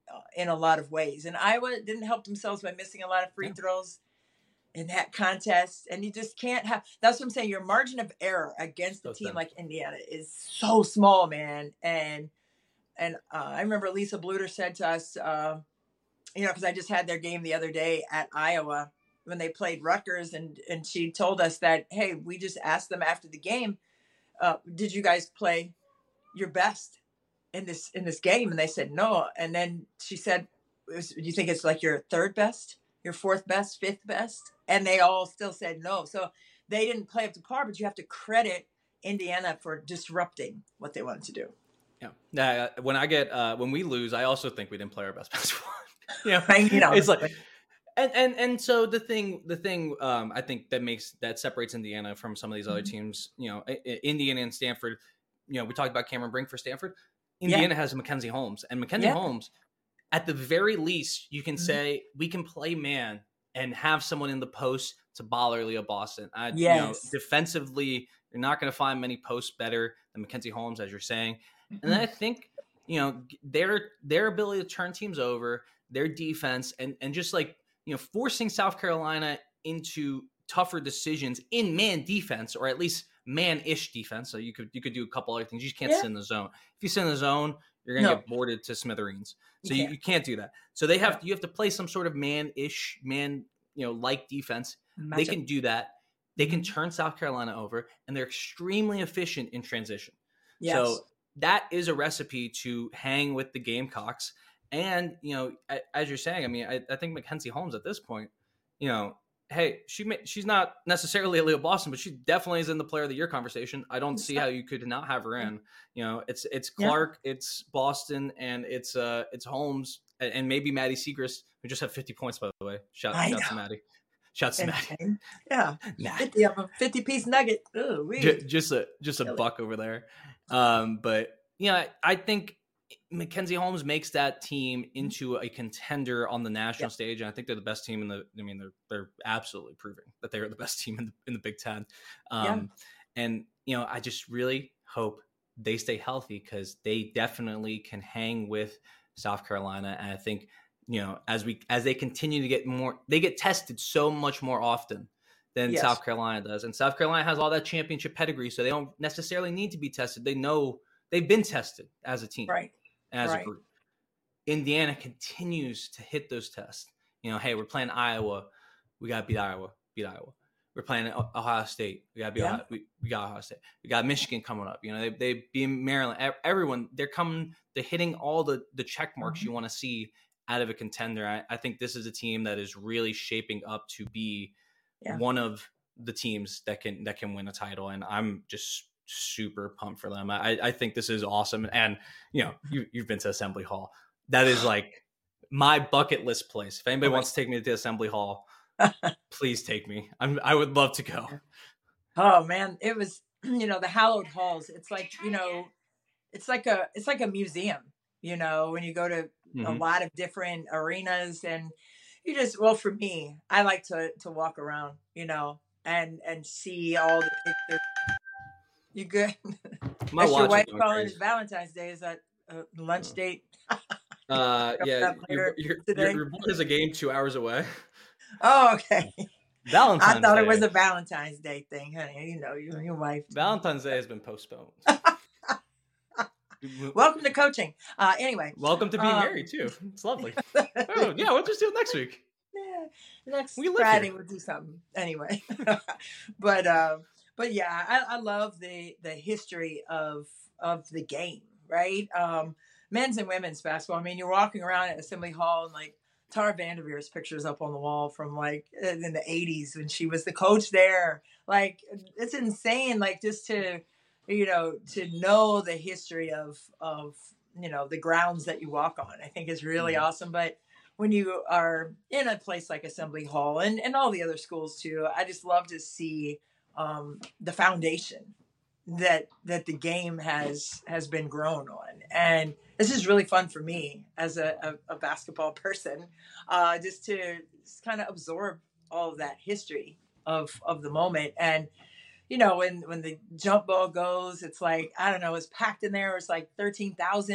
in a lot of ways. And Iowa didn't help themselves by missing a lot of free Yeah. throws in that contest. And you just can't have, that's what I'm saying. Your margin of error against a So team thin. like Indiana is so small, man. And, and uh, I remember Lisa Bluter said to us, uh, you know, cause I just had their game the other day at Iowa when they played Rutgers, and, and she told us that, hey, we just asked them after the game, uh, did you guys play your best in this, in this game? And they said, no. And then she said, do you think it's like your third best, your fourth best, fifth best? And they all still said no. So they didn't play up to par, but you have to credit Indiana for disrupting what they wanted to do. Yeah. Now, when I get, uh, when we lose, I also think we didn't play our best basketball. Yeah. You know, It's like, And, and and so the thing the thing um, I think that makes that separates Indiana from some of these other teams, you know, I- I- Indiana and Stanford. You know, we talked about Cameron Brink for Stanford. Indiana yeah. has Mackenzie Holmes, and Mackenzie yeah. Holmes, at the very least, you can mm-hmm. say we can play man and have someone in the post to bother Leah Boston. I, yes. You know, defensively, you're not going to find many posts better than Mackenzie Holmes, as you're saying. Mm-hmm. And I think, you know, their their ability to turn teams over, their defense, and and just like, you know, forcing South Carolina into tougher decisions in man defense, or at least man-ish defense. So you could you could do a couple other things. You just can't yeah. sit in the zone. If you sit in the zone, you're gonna no. get boarded to smithereens. So you, you, you can't do that. So they have yeah. you have to play some sort of man-ish, man, you know, like defense. Matchup. They can do that. They can turn South Carolina over, and they're extremely efficient in transition. Yes. So that is a recipe to hang with the Gamecocks. And, you know, as you're saying, I mean, I, I think Mackenzie Holmes at this point, you know, hey, she may, she's not necessarily a Leah Boston, but she definitely is in the player of the year conversation. I don't see how you could not have her in. You know, it's it's Clark, yeah. it's Boston, and it's uh it's Holmes, and, and maybe Maddie Siegrist, who just had fifty points, by the way. Shout, shout to Maddie. Shouts to Maddie. Yeah, nah. fifty of them, fifty piece nugget. Ooh, just, just a just a buck over there. Um, but yeah, you know, I think Mackenzie Holmes makes that team into a contender on the national yep. stage, and I think they're the best team in the. I mean, they're they're absolutely proving that they are the best team in the in the Big Ten. Um, yeah. And you know, I just really hope they stay healthy, because they definitely can hang with South Carolina. And I think, you know, as we as they continue to get more, they get tested so much more often than yes. South Carolina does, and South Carolina has all that championship pedigree, so they don't necessarily need to be tested. They know they've been tested as a team. Right. As right. a group. Indiana continues to hit those tests. You know, hey, we're playing Iowa. We got to beat Iowa. Beat Iowa. We're playing Ohio State. We got to beat yeah. Ohio. We, we got Ohio State. We got Michigan coming up. You know, they they beat Maryland. Everyone, they're coming. They're hitting all the, the check marks mm-hmm. you want to see out of a contender. I, I think this is a team that is really shaping up to be yeah. one of the teams that can that can win a title. And I'm just super pumped for them. I, I think this is awesome. And, you know, you, you've been to Assembly Hall. That is like my bucket list place. If anybody wants to take me to Assembly Hall, please take me. I'm, I would love to go. Oh man. It was, you know, the hallowed halls. It's like, you know, it's like a, it's like a museum, you know, when you go to mm-hmm. a lot of different arenas, and you just, well, for me, I like to, to walk around, you know, and, and see all the pictures. You good? My That's your wife calling it Valentine's Day. Is that a lunch date? uh, yeah. Your, your, your, your boy has a game two hours away. Oh, okay. Valentine's I thought Day. It was a Valentine's Day thing, honey. You know, you and your wife. Valentine's Day has been postponed. Welcome to coaching. Uh, anyway. Welcome to being um, married, too. It's lovely. Oh, yeah, we'll just do it next week. Yeah. Next we Friday we'll do something. Anyway. but, uh, But yeah, I, I love the the history of of the game, right? Um, men's and women's basketball. I mean, you're walking around at Assembly Hall, and like Tara Vanderveer's pictures up on the wall from like in the eighties when she was the coach there. Like, it's insane. Like, just to, you know, to know the history of of you know the grounds that you walk on, I think is really mm-hmm. awesome. But when you are in a place like Assembly Hall, and and all the other schools too, I just love to see um, the foundation that that the game has has been grown on. And this is really fun for me as a, a, a basketball person, uh, just to just kind of absorb all of that history of of the moment. And you know, when when the jump ball goes, it's like, I don't know, it's packed in there. It's like thirteen thousand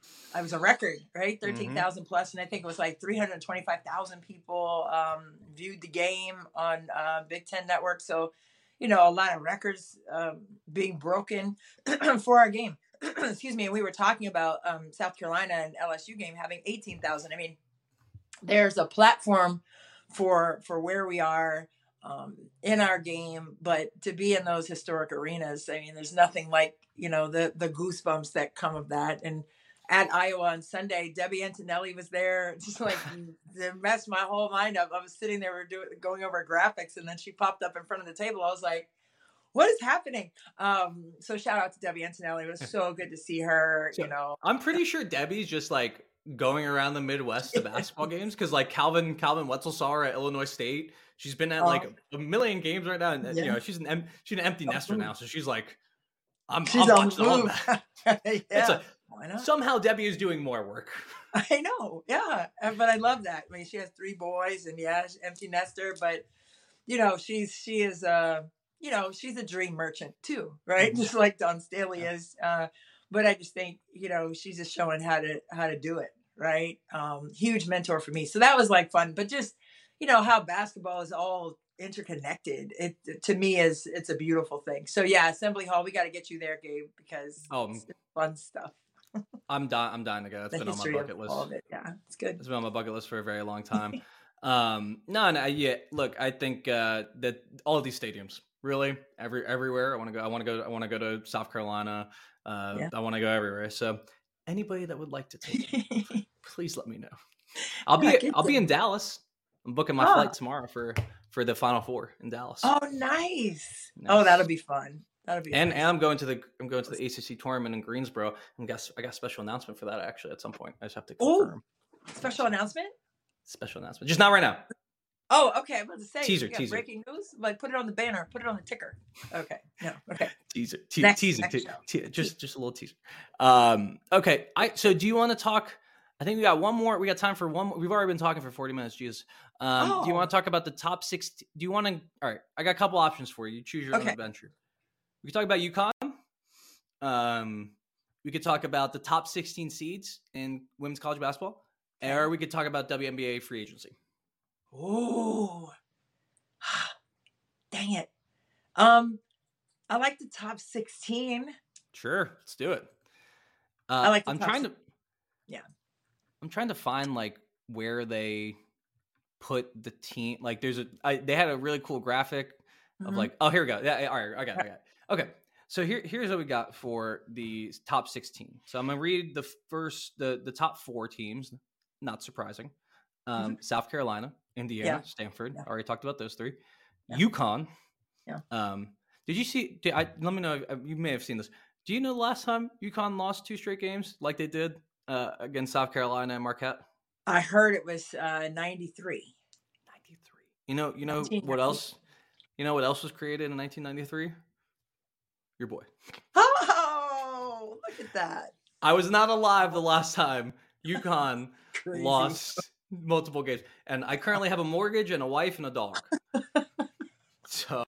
it was a record, right? thirteen thousand mm-hmm. plus. And I think it was like three hundred twenty-five thousand people um, viewed the game on uh, Big Ten Network. So, you know, a lot of records um, being broken for our game. Excuse me. And we were talking about um, South Carolina and L S U game having eighteen thousand. I mean, there's a platform for for where we are um, in our game, but to be in those historic arenas, I mean, there's nothing like, you know, the the goosebumps that come of that. And at Iowa on Sunday, Debbie Antonelli was there, just like it messed my whole mind up. I was sitting there, we were doing going over graphics, and then she popped up in front of the table. I was like, what is happening? Um, so shout out to Debbie Antonelli. It was so good to see her, so, you know. I'm pretty sure Debbie's just like going around the Midwest to basketball games, because like Calvin Calvin Wetzel saw her at Illinois State. She's been at like a million games right now, and yeah. you know she's an she's an empty nester now, so she's like, I'm, she's I'm watching all of that. yeah. It's a, somehow Debbie is doing more work. I know, yeah, but I love that. I mean, she has three boys, and yeah, empty nester, but you know, she's she is uh you know she's a dream merchant too, right? Mm-hmm. Just like Dawn Staley yeah. is. Uh, But I just think, you know, she's just showing how to how to do it, right? Um, huge mentor for me. So that was like fun. But just, you know, how basketball is all interconnected. It to me is it's a beautiful thing. So yeah, Assembly Hall, we got to get you there, Gabe, because oh, it's fun stuff. I'm dying. I'm dying to go. It's been on my bucket list. All of it. Yeah, it's good. It's been on my bucket list for a very long time. um, no, no, yeah. Look, I think uh, that all of these stadiums, really, every everywhere. I want to go. I want to go. I want to go to South Carolina. Uh, yeah. I want to go everywhere. So anybody that would like to take me, please let me know. I'll yeah, be I'll them. be in Dallas. I'm booking my oh. flight tomorrow for, for the Final Four in Dallas. Oh, nice. nice. Oh, that'll be fun. That'll be and nice. and I'm going to the I'm going to the A C C tournament in Greensboro. And guess I got a special announcement for that actually at some point. I just have to confirm. Ooh, special announcement? Special announcement. Just not right now. Oh, okay. I'm about to say teaser, teaser. Breaking news. Like, put it on the banner. Put it on the ticker. Okay. No. Okay. teaser. Te- next, teaser. Next te- te- just, just a little teaser. Um. Okay. I. So, do you want to talk? I think we got one more. We got time for one more. We've already been talking for forty minutes. Jesus. Um. Oh. Do you want to talk about the top six? Do you want to? All right. I got a couple options for you. Choose your okay. own adventure. We could talk about UConn. Um. We could talk about the top sixteen seeds in women's college basketball, okay. or we could talk about W N B A free agency. Oh, dang it. Um, I like the top sixteen. Sure. Let's do it. Uh, I like the I'm top trying to, yeah. I'm trying to find like where they put the team. Like there's a, I, they had a really cool graphic of mm-hmm. like, oh, here we go. Yeah. All right. I got it. I got it. Okay. So here, here's what we got for the top sixteen. So I'm going to read the first, the, the top four teams, not surprising. Um, mm-hmm. South Carolina, Indiana, yeah. Stanford. Yeah. Already talked about those three. Yeah. UConn. Yeah. Um, did you see? Did I let me know. You may have seen this. Do you know the last time UConn lost two straight games like they did uh, against South Carolina and Marquette? I heard it was uh, ninety-three. ninety-three. You know. You know what else? You know what else was created in nineteen ninety-three? Your boy. Oh, look at that! I was not alive the last time UConn lost multiple games, and I currently have a mortgage and a wife and a dog. So,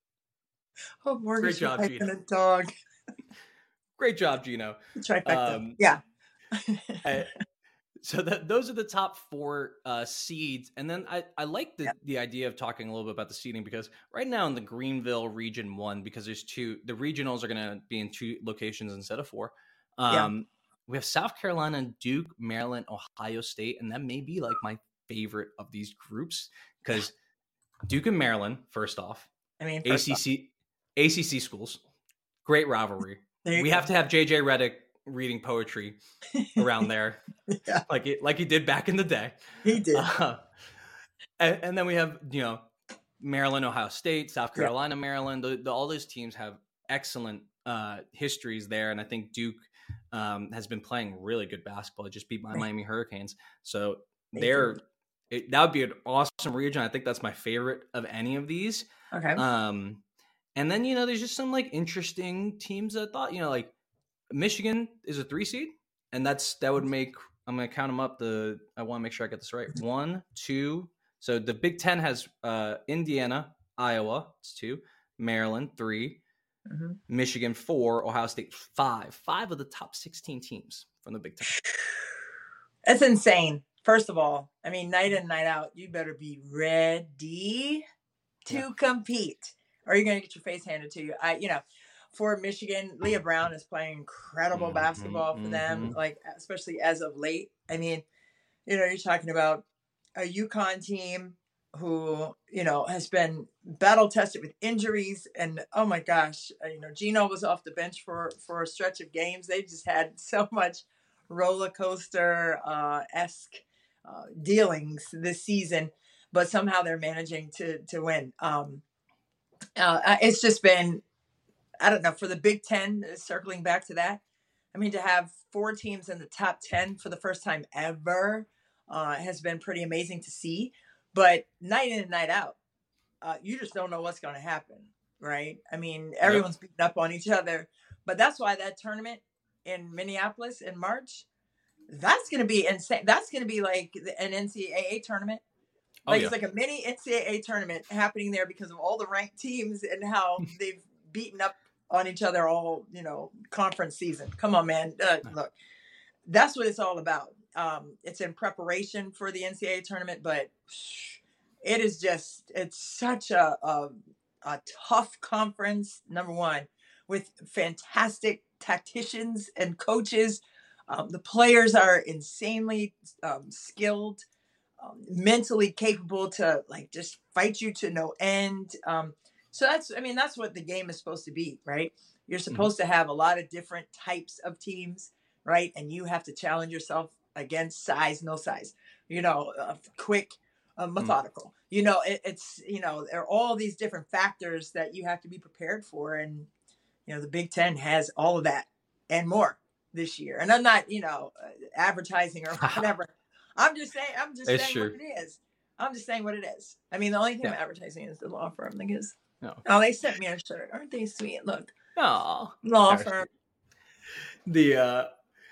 a mortgage, great job, wife, Gino. And a dog. Great job, Gino. Trifecta. Um, yeah. I, so that those are the top four uh, seeds, and then I I like the yeah. the idea of talking a little bit about the seeding, because right now in the Greenville Region One, because there's two, the regionals are going to be in two locations instead of four. Um, yeah. We have South Carolina, Duke, Maryland, Ohio State, and that may be like my favorite of these groups, because Duke and Maryland, first off, I mean, A C C off. A C C schools, great rivalry. We go. have to have J J Redick reading poetry around there, yeah. like it, like he did back in the day. He did. Uh, and, and then we have, you know, Maryland, Ohio State, South Carolina, yeah. Maryland. The, the, all those teams have excellent uh, histories there, and I think Duke um, has been playing really good basketball. It just beat my Miami Hurricanes, so they they're it, that would be an awesome region. I think that's my favorite of any of these. Okay. Um, and then, you know, there's just some like interesting teams that I thought, you know, like Michigan is a three seed, and that's that would make, I'm going to count them up. The I want to make sure I get this right. One, two. So the Big Ten has uh, Indiana, Iowa, it's two, Maryland, three, mm-hmm. Michigan four, Ohio State five. Five of the top sixteen teams from the Big Ten. That's insane. First of all, I mean, night in, night out, you better be ready to yeah. compete, or you're going to get your face handed to you. I, you know, for Michigan, Leah Brown is playing incredible mm-hmm, basketball for mm-hmm. them, like especially as of late. I mean, you know, you're talking about a UConn team who, you know, has been battle tested with injuries, and oh my gosh, you know, Gino was off the bench for for a stretch of games. They just had so much roller coaster uh, esque uh, dealings this season, but somehow they're managing to to win. Um, uh, it's just been, I don't know, for the Big Ten, circling back to that. I mean, to have four teams in the top ten for the first time ever uh, has been pretty amazing to see. But night in and night out, uh, you just don't know what's going to happen, right? I mean, everyone's yep. beating up on each other. But that's why that tournament in Minneapolis in March, that's going to be insane. That's going to be like an N C double A tournament. Like, oh, yeah. It's like a mini N C double A tournament happening there because of all the ranked teams and how they've beaten up on each other all, you know, conference season. Come on, man. Uh, look, that's what it's all about. Um, it's in preparation for the N C double A tournament, but it is just, it's such a, a, a tough conference, number one, with fantastic tacticians and coaches. Um, the players are insanely um, skilled, um, mentally capable to like just fight you to no end. Um, so that's, I mean, that's what the game is supposed to be, right? You're supposed mm-hmm. to have a lot of different types of teams, right? And you have to challenge yourself against size, no size, you know, uh, quick, uh, methodical, mm. you know, it, it's, you know, there are all these different factors that you have to be prepared for. And, you know, the Big Ten has all of that and more this year. And I'm not, you know, uh, advertising or whatever. I'm just saying, I'm just it's saying true. what it is. I'm just saying what it is. I mean, the only thing yeah. I'm advertising is the law firm. Like, is, no. oh, they sent me a shirt. Aren't they sweet? Look. Oh, law firm. The, uh,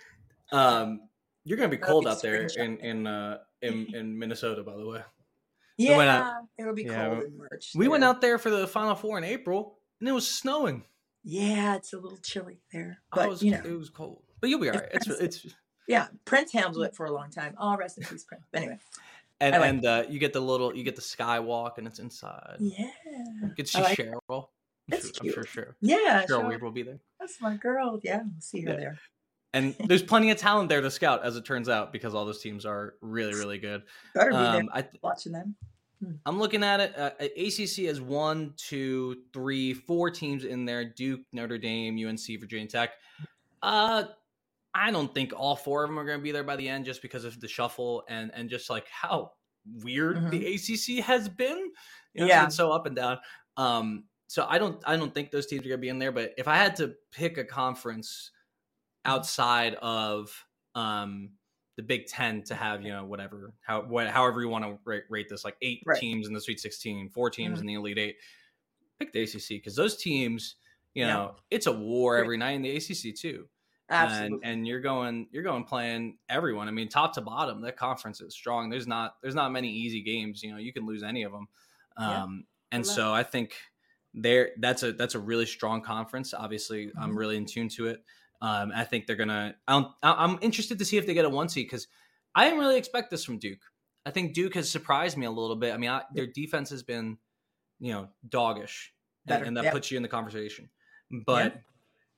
um, you're going to be cold be out there in, in, uh, in, in Minnesota, by the way. Yeah, we out, it'll be yeah, cold in March. We there. went out there for the Final Four in April, and it was snowing. Yeah, it's a little chilly there, but was, you know, it was cold. But you'll be all right. It's it's, it's yeah. Prince handled it for a long time. Oh, rest in peace, Prince. Anyway, and like and uh, you get the little, you get the skywalk, and it's inside. Yeah, you get to see like Cheryl. That's I'm cute. sure, sure. Yeah, Cheryl sure. Weaver will be there. That's my girl. Yeah, we'll see her yeah. there. And there's plenty of talent there to scout, as it turns out, because all those teams are really, really good. Better be um, there I th- watching them. Hmm. I'm looking at it. Uh, A C C has one, two, three, four teams in there: Duke, Notre Dame, U N C, Virginia Tech. Uh, I don't think all four of them are going to be there by the end, just because of the shuffle and and just like how weird mm-hmm. the A C C has been. You know, yeah, it's been so up and down. Um, so I don't, I don't think those teams are going to be in there. But if I had to pick a conference outside of um. the Big Ten to have, you know, whatever, how, what, however you want to rate, rate this, like eight right. teams in the Sweet sixteen, four teams mm-hmm. in the Elite Eight, pick the A C C, because those teams, you know, yeah. it's a war right. every night in the A C C too. Absolutely. And, and you're going, you're going playing everyone. I mean, top to bottom, that conference is strong. There's not, there's not many easy games. You know, you can lose any of them. Um, yeah. And so I think there, that's a, that's a really strong conference. Obviously, mm-hmm. I'm really in tune to it. Um, I think they're gonna. I'm, I'm interested to see if they get a one seed, because I didn't really expect this from Duke. I think Duke has surprised me a little bit. I mean, I, their defense has been, you know, doggish, and, and that yeah. puts you in the conversation. But yeah.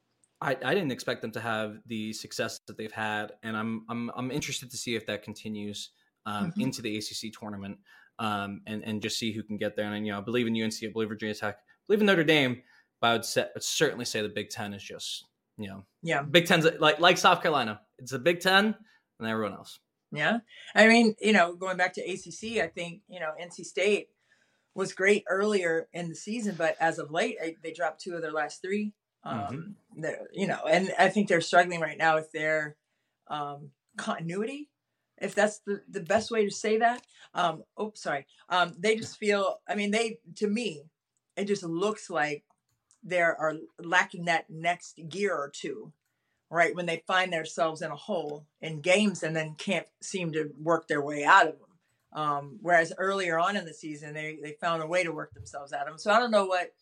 I, I didn't expect them to have the success that they've had, and I'm I'm I'm interested to see if that continues um, mm-hmm. into the A C C tournament, um, and and just see who can get there. And you know, I believe in U N C, I believe Virginia Tech, I believe in Notre Dame, but I would, set, I'd certainly say the Big Ten is just. You know, yeah, Big Ten's like like South Carolina. It's a Big Ten and everyone else. Yeah, I mean, you know, going back to A C C, I think you know N C State was great earlier in the season, but as of late, I, they dropped two of their last three. Um, mm-hmm. You know, and I think they're struggling right now with their um, continuity, if that's the, the best way to say that. Um, oh, sorry. Um, they just feel. I mean, they to me, it just looks like. They are lacking that next gear or two, right? When they find themselves in a hole in games and then can't seem to work their way out of them. Um, whereas earlier on in the season, they, they found a way to work themselves out of them. So I don't know what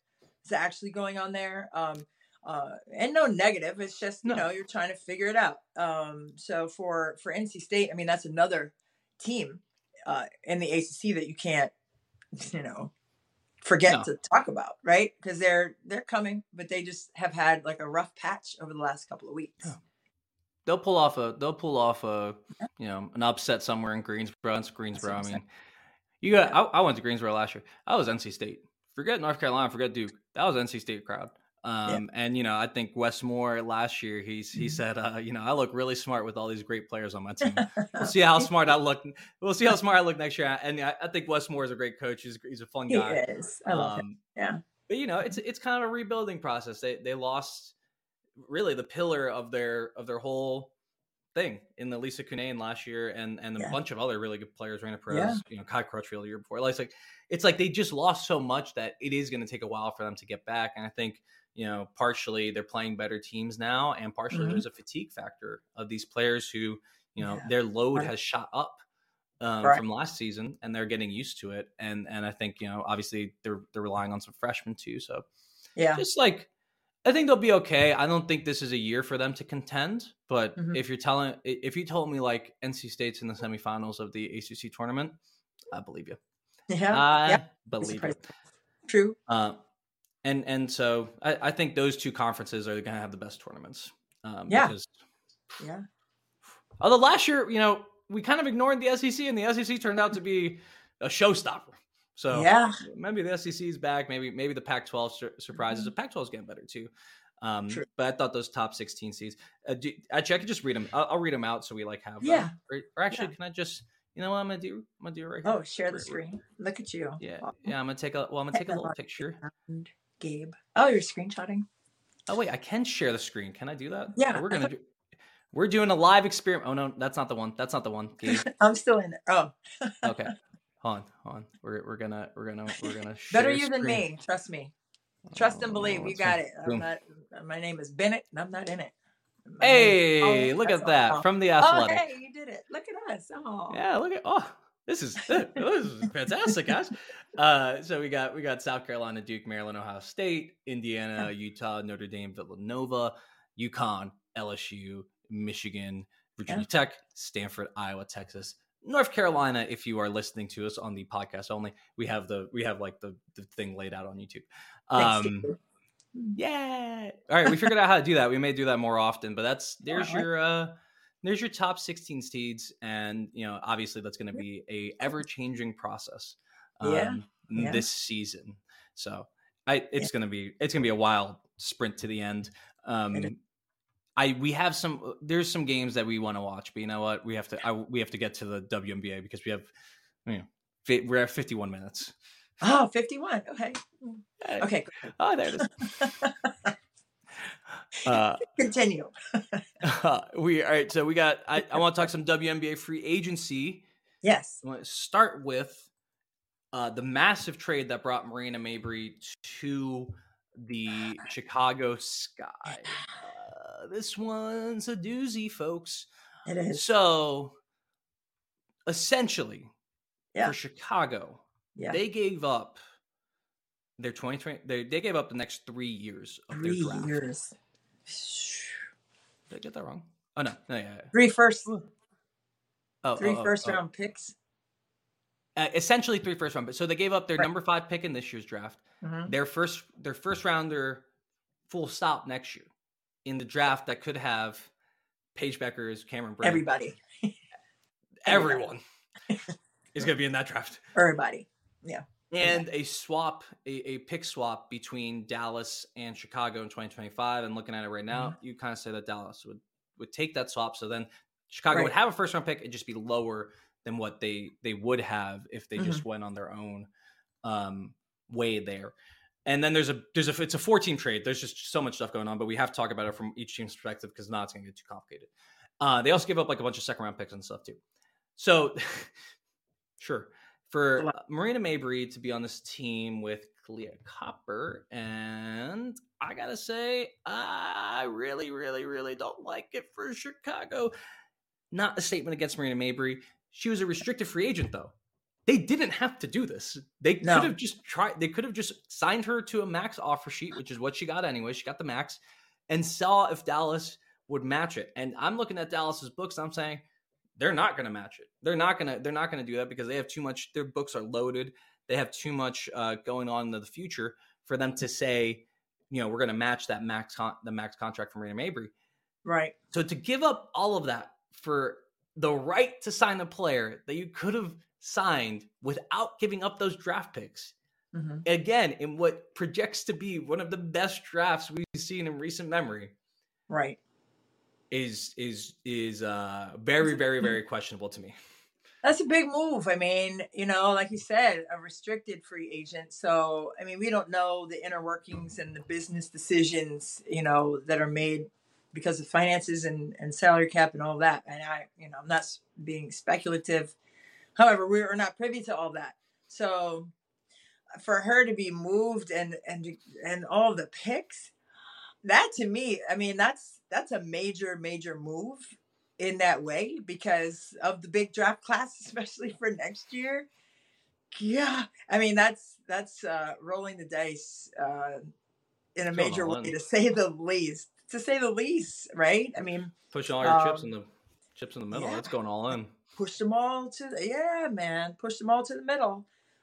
is actually going on there. Um, uh, and no negative. It's just, you no. know, you're trying to figure it out. Um, so for, for N C State, I mean, that's another team uh, in the A C C that you can't, you know, forget no. to talk about, right? Because they're they're coming, but they just have had like a rough patch over the last couple of weeks. Yeah. They'll pull off a they'll pull off a you know an upset somewhere in Greensboro. It's Greensboro. I mean, you got. Yeah. I, I went to Greensboro last year. I was N C State. Forget North Carolina. Forget Duke. That was N C State crowd. Um, yeah. And you know, I think Wes Moore last year, he's he said, uh, you know, I look really smart with all these great players on my team. We'll see how smart I look. We'll see how smart I look next year. And I, I think Wes Moore is a great coach. He's he's a fun guy. He is. I love um, him. Yeah. But you know, it's it's kind of a rebuilding process. They they lost really the pillar of their of their whole thing in the Lisa Cunane last year, and and a yeah. bunch of other really good players, Raina Perez, yeah. you know, Kai Crutchfield the year before. Like, it's like it's like they just lost so much that it is going to take a while for them to get back. And I think, you know, partially they're playing better teams now, and partially mm-hmm. there's a fatigue factor of these players who, you know, yeah. their load right. has shot up um, right. from last season, and they're getting used to it. And and I think, you know, obviously they're they're relying on some freshmen too. So yeah, just like. I think they'll be okay. I don't think this is a year for them to contend, but mm-hmm. if you're telling, if you told me like N C State's in the semifinals of the A C C tournament, I believe you. Yeah, I yeah. believe it. True. Uh, and and so I, I think those two conferences are going to have the best tournaments. Um, yeah. Because, yeah. Although last year, you know, we kind of ignored the S E C, and the S E C turned out to be a showstopper. So yeah, maybe the S E C is back. Maybe maybe the Pac twelve sur- surprises. Mm-hmm. The Pac twelve is getting better too. Um, but I thought those top sixteen seeds. Uh, do, actually, I could just read them. I'll, I'll read them out so we like have. Yeah. Them. Or, or actually, yeah. can I just? You know what I'm gonna do? I'm gonna do it right here. Oh, share the screen. Look at you. Yeah, yeah. I'm gonna take a. Well, I'm gonna take a little picture. Gabe. Oh, you're screenshotting. Oh wait, I can share the screen. Can I do that? Yeah. Oh, we're gonna do. We're doing a live experiment. Oh no, that's not the one. That's not the one. Gabe. I'm still in it. Oh. Okay. Hold on, hold on. We're we're gonna we're gonna we're gonna better you screen. than me. Trust me. Trust and believe. Oh, you got it. I'm not, my name is Bennett, and I'm not in it. My hey, look at that all. From the Athletic. Oh, hey, you did it. Look at us. Oh, yeah. Look at oh, this is this is fantastic, guys. Uh, so we got we got South Carolina, Duke, Maryland, Ohio State, Indiana, Utah, Notre Dame, Villanova, UConn, L S U, Michigan, Virginia yeah. Tech, Stanford, Iowa, Texas. North Carolina, if you are listening to us on the podcast only, we have the we have like the, the thing laid out on YouTube. Um, yeah. All right, we figured out how to do that. We may do that more often, but that's there's yeah, your uh, there's your top sixteen seeds, and you know obviously that's going to be a ever changing process. Um, yeah. yeah. This season, so I it's yeah. gonna be it's gonna be a wild sprint to the end. Um, I we have some there's some games that we want to watch, but you know what? We have to I, we have to get to the W N B A because we have you know we're at fifty-one minutes. Oh, fifty-one. Okay. Okay. Oh, there it is. uh, Continue. uh, we all right. So we got. I, I want to talk some W N B A free agency. Yes. I want to start with uh, the massive trade that brought Marina Mabrey to the Chicago Sky. Uh, this one's a doozy, folks. It is. So, essentially, yeah. for Chicago, yeah. they gave up their twenty twenty. They, they gave up the next three years of three their draft. Three years. Did I get that wrong? Oh no, no, yeah. yeah. Three first. Oh, three oh, first oh, round oh. picks. Uh, essentially, three first round. So they gave up their right. number five pick in this year's draft. Mm-hmm. Their first, their first rounder, full stop next year, in the draft that could have Paige Beckers, Cameron Brink, everybody, everyone is going to be in that draft. Everybody, yeah. And a swap, a, a pick swap between Dallas and Chicago in twenty twenty-five. And looking at it right now, mm-hmm. you kind of say that Dallas would would take that swap. So then Chicago right. would have a first round pick and just be lower than what they they would have if they mm-hmm. just went on their own um, way there. And then there's a there's a it's a four team trade. There's just so much stuff going on, but we have to talk about it from each team's perspective because now it's going to get too complicated. Uh, they also give up like a bunch of second round picks and stuff too. So sure, for Marina Mabrey to be on this team with Kahleah Copper, and I gotta say, I really, really, really don't like it for Chicago. Not a statement against Marina Mabrey. She was a restricted free agent though. they didn't have to do this. They No. could have just tried. They could have just signed her to a max offer sheet, which is what she got anyway. She got the max, and saw if Dallas would match it. And I'm looking at Dallas's books. And I'm saying they're not going to match it. They're not going to. They're not going to do that because they have too much. Their books are loaded. They have too much uh, going on in the future for them to say, you know, we're going to match that max con- the max contract from Rena Mabry. Right. So to give up all of that for the right to sign a player that you could have signed without giving up those draft picks, mm-hmm. again, in what projects to be one of the best drafts we've seen in recent memory, right, is is is uh, very, very, very questionable to me. That's a big move. I mean, you know, like you said, a restricted free agent. So, I mean, we don't know the inner workings and the business decisions, you know, that are made because of finances and, and salary cap and all that. And I, you know, I'm not being speculative. However, we're not privy to all that. So for her to be moved and, and, and all the picks, that to me, I mean, that's, that's a major, major move in that way because of the big draft class, especially for next year. Yeah. I mean, that's, that's uh, rolling the dice uh, in a major way, to say the least, to say the least. Right. I mean, pushing all your um, chips in the chips in the middle. Yeah. That's going all in. Push them all to the, yeah, man, push them all to the middle.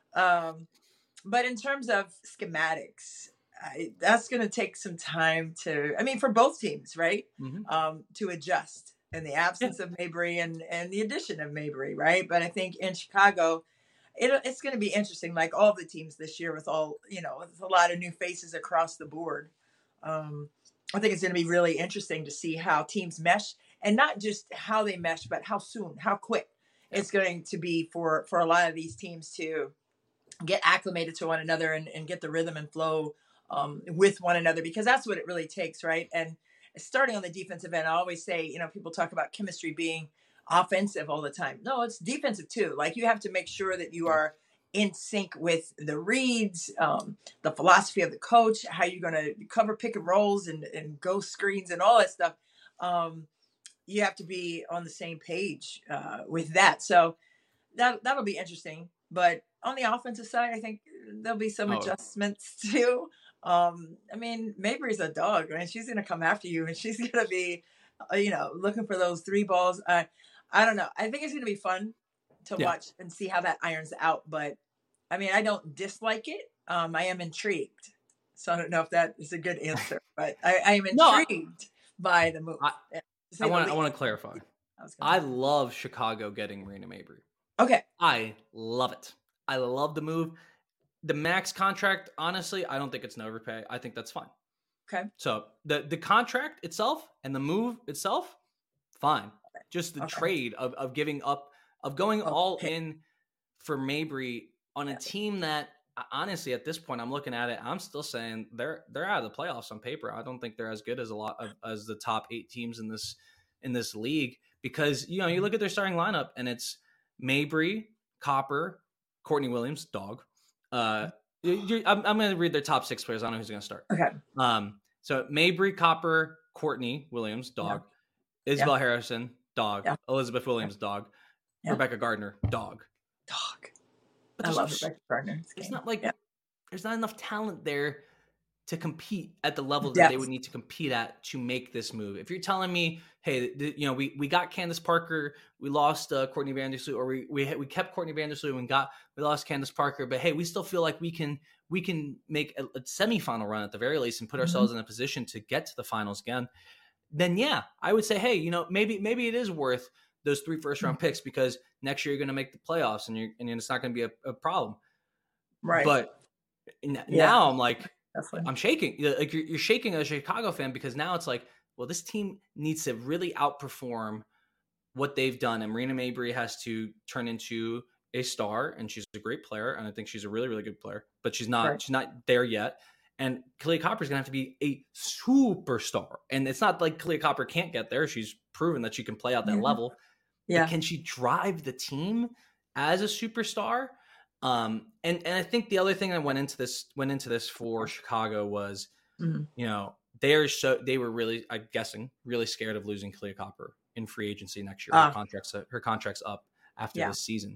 Um, but in terms of schematics, I, that's going to take some time to, I mean, for both teams, right. Mm-hmm. Um, to adjust. In the absence yeah. of Mabry and, and the addition of Mabry, right? But I think in Chicago, it, it's going to be interesting, like all the teams this year with all, you know, with a lot of new faces across the board. Um, I think it's going to be really interesting to see how teams mesh, and not just how they mesh, but how soon, how quick yeah. it's going to be for, for a lot of these teams to get acclimated to one another and, and get the rhythm and flow um, with one another, because that's what it really takes, right? And starting on the defensive end, I always say, you know, people talk about chemistry being offensive all the time. No, it's defensive too. Like, you have to make sure that you are in sync with the reads, um, the philosophy of the coach, how you're going to cover pick and rolls and, and go screens and all that stuff. Um, you have to be on the same page uh, with that. So that, that'll be interesting. But on the offensive side, I think there'll be some oh. adjustments too. Um, I mean, Mabry's a dog, and she's going to come after you, and she's going to be, uh, you know, looking for those three balls. Uh, I don't know. I think it's going to be fun to yeah. watch and see how that irons out. But I mean, I don't dislike it. Um, I am intrigued. So I don't know if that is a good answer, but I, I am intrigued no, by the move. I, I want I want to clarify. I, I love Chicago getting Rena Mabry. Okay. I love it. I love the move. The max contract, honestly, I don't think it's an overpay. I think that's fine. Okay. So the, the contract itself and the move itself, fine. Just the okay. trade of, of giving up, of going okay. all in for Mabry on a yeah. team that, honestly, at this point, I'm looking at it, I'm still saying they're they're out of the playoffs on paper. I don't think they're as good as a lot of as the top eight teams in this in this league, because, you know, you look at their starting lineup and it's Mabry, Copper, Courtney Williams, dog. Uh, you're, I'm, I'm going to read their top six players. I don't know who's going to start. Okay. Um, so Mabry, Copper, Courtney Williams, dog. Yeah. Isabel yeah. Harrison, dog. Yeah. Elizabeth Williams, yeah. dog. Yeah. Rebecca Gardner, dog. Dog. But I love no, Rebecca Gardner. It's, it's not like yeah. there's not enough talent there to compete at the level that yes. they would need to compete at to make this move. If you're telling me, hey, th- you know, we, we got Candace Parker, we lost uh, Courtney Vandersloot, or we we we kept Courtney Vandersloot and got we lost Candace Parker, but hey, we still feel like we can we can make a, a semifinal run at the very least and put mm-hmm. ourselves in a position to get to the finals again. Then yeah, I would say, hey, you know, maybe maybe it is worth those three first round mm-hmm. picks, because next year you're going to make the playoffs and you're and it's not going to be a, a problem. Right. But n- yeah. now I'm like. Definitely. I'm shaking. Like you're, you're shaking as a Chicago fan, because now it's like, well, this team needs to really outperform what they've done, and Rena Mabry has to turn into a star, and she's a great player, and I think she's a really, really good player, but she's not. Right. She's not there yet. And Kahleah Copper is going to have to be a superstar, and it's not like Kahleah Copper can't get there. She's proven that she can play out that yeah. level. Yeah. But can she drive the team as a superstar? Um, and, and I think the other thing that went into this, went into this for Chicago was, mm-hmm. you know, they're so, they were really, I'm guessing, really scared of losing Kahleah Copper in free agency next year. Uh, her contract's, her contract's up after yeah. this season.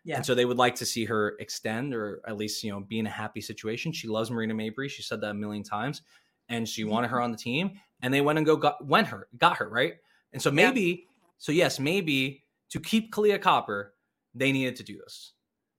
Yeah. And so they would like to see her extend, or at least, you know, be in a happy situation. She loves Marina Mabrey. She said that a million times, and she wanted her on the team, and they went and go got went her, got her, right? And so maybe, yeah. so yes, maybe to keep Kahleah Copper, they needed to do this.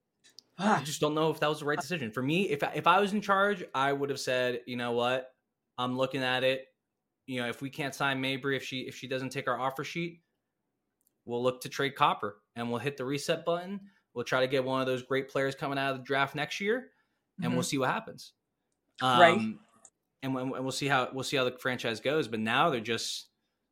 I just don't know if that was the right decision. For me, if, if I was in charge, I would have said, you know what, I'm looking at it. You know, if we can't sign Mabrey, if she if she doesn't take our offer sheet, we'll look to trade Copper, and we'll hit the reset button. We'll try to get one of those great players coming out of the draft next year, and mm-hmm. we'll see what happens. Um, right. And, and we'll see how we'll see how the franchise goes. But now they're just,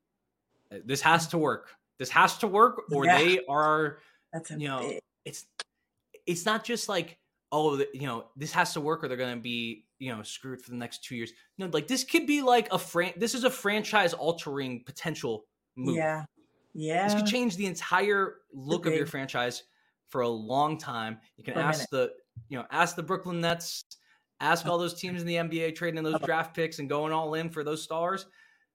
this has to work. This has to work, or yeah. they are. That's a you know, big... it's it's not just like, oh, you know, this has to work, or they're going to be, you know, screwed for the next two years. No, like this could be like a fran. This is a franchise altering potential move. Yeah, yeah. This could change the entire look of your franchise for a long time. You can ask the, you know, ask the Brooklyn Nets, ask all those teams in the N B A trading in those draft picks and going all in for those stars.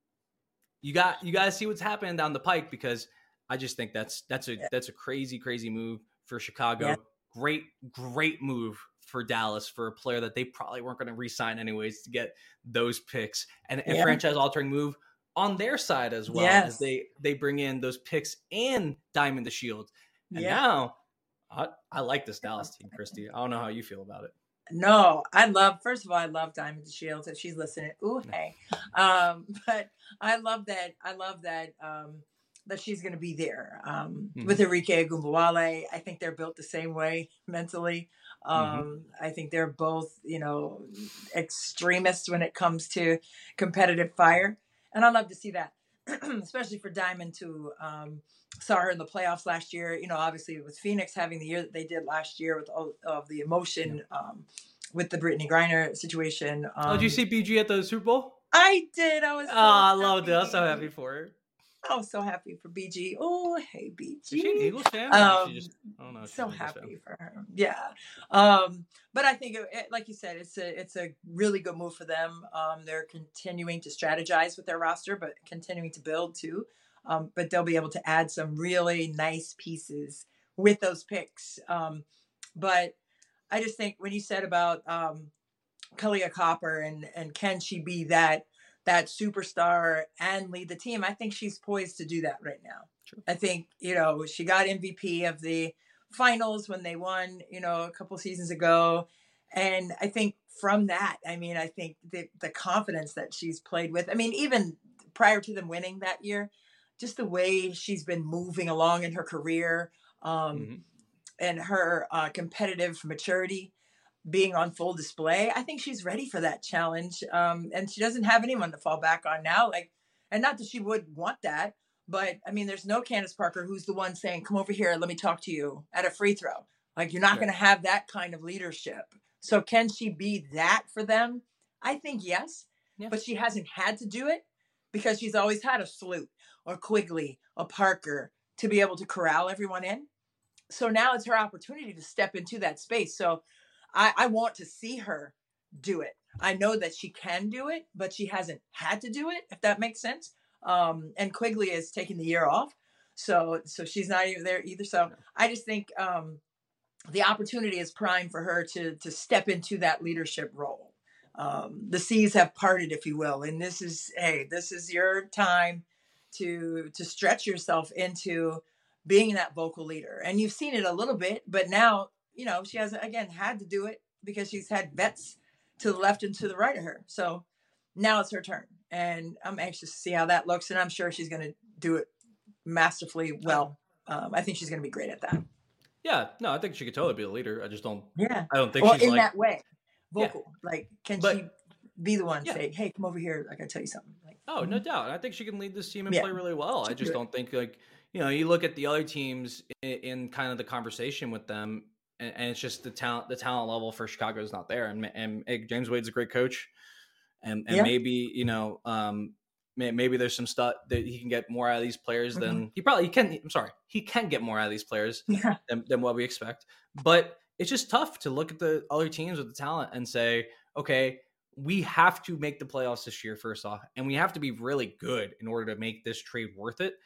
You got, you got to see what's happening down the pike, because I just think that's that's a that's a crazy, crazy move for Chicago. Yeah. Great, great move for Dallas, for a player that they probably weren't going to re-sign anyways, to get those picks, and a yeah. franchise-altering move on their side as well, yes. as they they bring in those picks and Diamond the Shield. And yeah. now, I, I like this Dallas team, Christy. I don't know how you feel about it. No, I love, first of all, I love Diamond the Shield. If she's listening, ooh, hey. Um, but I love that, I love that, um, that she's going to be there um, mm-hmm. with Enrique Ogunbowale. I think they're built the same way mentally. Um, mm-hmm. I think they're both, you know, extremists when it comes to competitive fire. And I love to see that, especially for Diamond to, um, saw her in the playoffs last year. You know, obviously with Phoenix having the year that they did last year with all of the emotion um, with the Brittany Griner situation. Um, oh, did you see B G at the Super Bowl? I did. I was so Oh, I loved it. I was so happy for her. I was so happy for B G. Oh, hey, B G. Is she an Eagles fan? Um, she just, I don't know. So happy for her. Yeah. Um, but I think, it, it, like you said, it's a it's a really good move for them. Um, they're continuing to strategize with their roster, but continuing to build too. Um, but they'll be able to add some really nice pieces with those picks. Um, but I just think when you said about um, Kahleah Copper and and can she be that that superstar and lead the team, I think she's poised to do that right now. True. I think, you know, she got M V P of the finals when they won, you know, a couple seasons ago. And I think from that, I mean, I think the, the confidence that she's played with, I mean, even prior to them winning that year, just the way she's been moving along in her career um, mm-hmm. and her uh, competitive maturity being on full display, I think she's ready for that challenge. Um, and she doesn't have anyone to fall back on now. Like, and not that she would want that, but I mean, there's no Candace Parker who's the one saying, come over here, let me talk to you at a free throw. Like, you're not right. going to have that kind of leadership. So can she be that for them? I think yes, yeah. but she hasn't had to do it because she's always had a Sloot or Quigley or Parker to be able to corral everyone in. So now it's her opportunity to step into that space. So I, I want to see her do it. I know that she can do it, but she hasn't had to do it, if that makes sense. Um, and Quigley is taking the year off. So so she's not even there either. So I just think um, the opportunity is prime for her to to step into that leadership role. Um, the seas have parted, if you will. And this is, hey, this is your time to to stretch yourself into being that vocal leader. And you've seen it a little bit, but now, you know, she hasn't, again, had to do it because she's had vets to the left and to the right of her. So now it's her turn. And I'm anxious to see how that looks. And I'm sure she's going to do it masterfully well. Um, I think she's going to be great at that. Yeah, no, I think she could totally be a leader. I just don't, yeah. I don't think well, she's in like, that way, vocal. Yeah. Like, can but, she be the one yeah. say, hey, come over here. I got to tell you something. Like, oh, no doubt. And I think she can lead this team and yeah. play really well. I just don't think, like, you know, you look at the other teams in, in kind of the conversation with them, and, and it's just the talent, the talent level for Chicago is not there. And, and, and James Wade's a great coach. And, and yeah. maybe, you know, um, may, maybe there's some stuff that he can get more out of these players mm-hmm. than he probably he can. I'm sorry. He can get more out of these players yeah. than, than what we expect. But it's just tough to look at the other teams with the talent and say, okay, we have to make the playoffs this year, first off, and we have to be really good in order to make this trade worth it.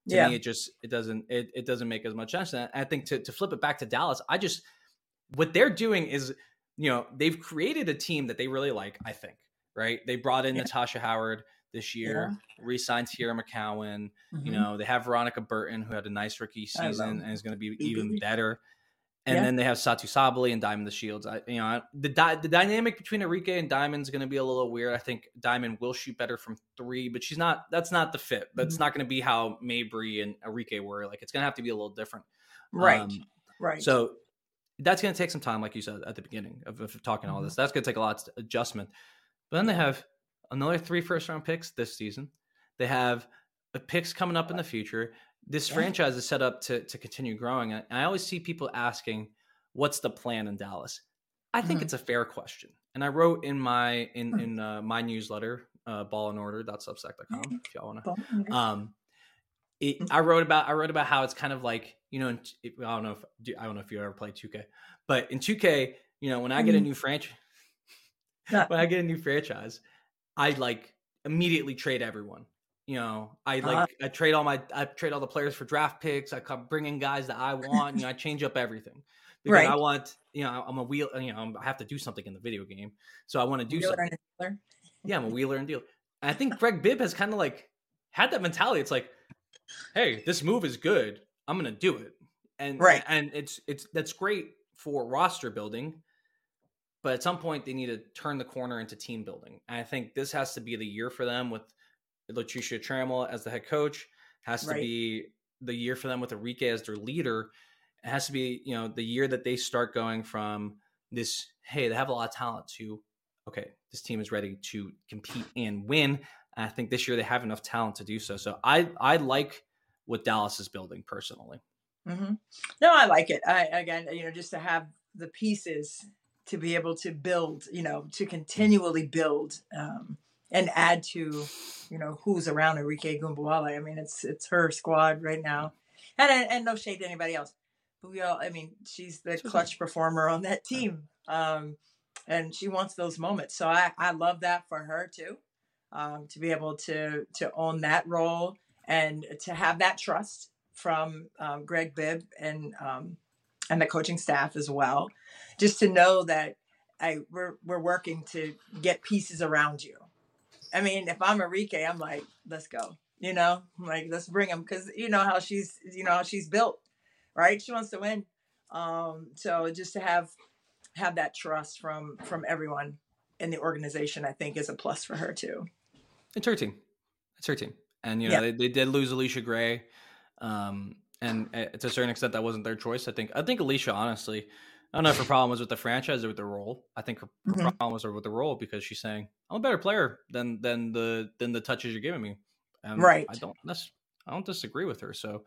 to yeah. me, it just it doesn't it, it doesn't make as much sense. And I think to, to flip it back to Dallas, I just what they're doing is, you know, they've created a team that they really like, I think, right? They brought in yeah. Natasha Howard this year, yeah. re-signed Tierra McCowan. Mm-hmm. You know, they have Veronica Burton, who had a nice rookie season and is going to be even better. And yeah. then they have Satu Sabali and Diamond the Shields. I, you know, the di- the dynamic between Arike and Diamond is going to be a little weird. I think Diamond will shoot better from three, but she's not. That's not the fit. That's mm-hmm. not going to be how Mabry and Arike were. Like, it's going to have to be a little different. Right. Um, right. So that's going to take some time, like you said at the beginning of, of talking mm-hmm. all this. That's going to take a lot of adjustment. But then they have another three first round picks this season. They have picks coming up in the future. This yeah. franchise is set up to to continue growing. And I always see people asking, what's the plan in Dallas? I think mm-hmm. it's a fair question. And I wrote in my in, in uh, my newsletter, uh, ball in order dot substack dot com, if y'all want to. Um, it, I wrote about I wrote about how it's kind of like, you know, it, I don't know if I don't know if you ever played two K, but in two K, you know, when I get a new franchise, when I get a new franchise, I like immediately trade everyone. You know, I like uh, I trade all my I trade all the players for draft picks. I come bring in guys that I want. You know, I change up everything because right. I want. You know, I'm a wheel. You know, I have to do something in the video game, so I want to do wheeler something. And yeah, I'm a wheeler and dealer. And I think Greg Bibb has kind of like had that mentality. It's like, hey, this move is good. I'm gonna do it, and right. and it's it's that's great for roster building. But at some point, they need to turn the corner into team building. And I think this has to be the year for them with Latricia Trammell as the head coach. Has to right. be the year for them with Arike as their leader. It has to be, you know, the year that they start going from this, hey, they have a lot of talent, to, okay, this team is ready to compete and win. And I think this year they have enough talent to do so. So I, I like what Dallas is building personally. Mm-hmm. No, I like it. I, again, you know, just to have the pieces to be able to build, you know, to continually build, um, and add to, you know, who's around Arike Ogunbowale. I mean, it's it's her squad right now, and and no shade to anybody else. But we all, I mean, she's the clutch performer on that team, um, and she wants those moments. So I, I love that for her too, um, to be able to to own that role and to have that trust from um, Greg Bibb and um, and the coaching staff as well, just to know that I we're we're working to get pieces around you. I mean, if I'm Arike, I'm like, let's go, you know, I'm like, let's bring them. Cause you know how she's, you know, how she's built, right? She wants to win. Um, so just to have, have that trust from, from everyone in the organization, I think is a plus for her too. It's her team. It's her team. And, you know, yeah. they, they did lose Alicia Gray. Um, and to a certain extent, that wasn't their choice. I think, I think Alicia, honestly, I don't know if her problem was with the franchise or with the role. I think her, her mm-hmm. problem was with the role because she's saying, I'm a better player than than the than the touches you're giving me. And right. I don't I don't disagree with her. So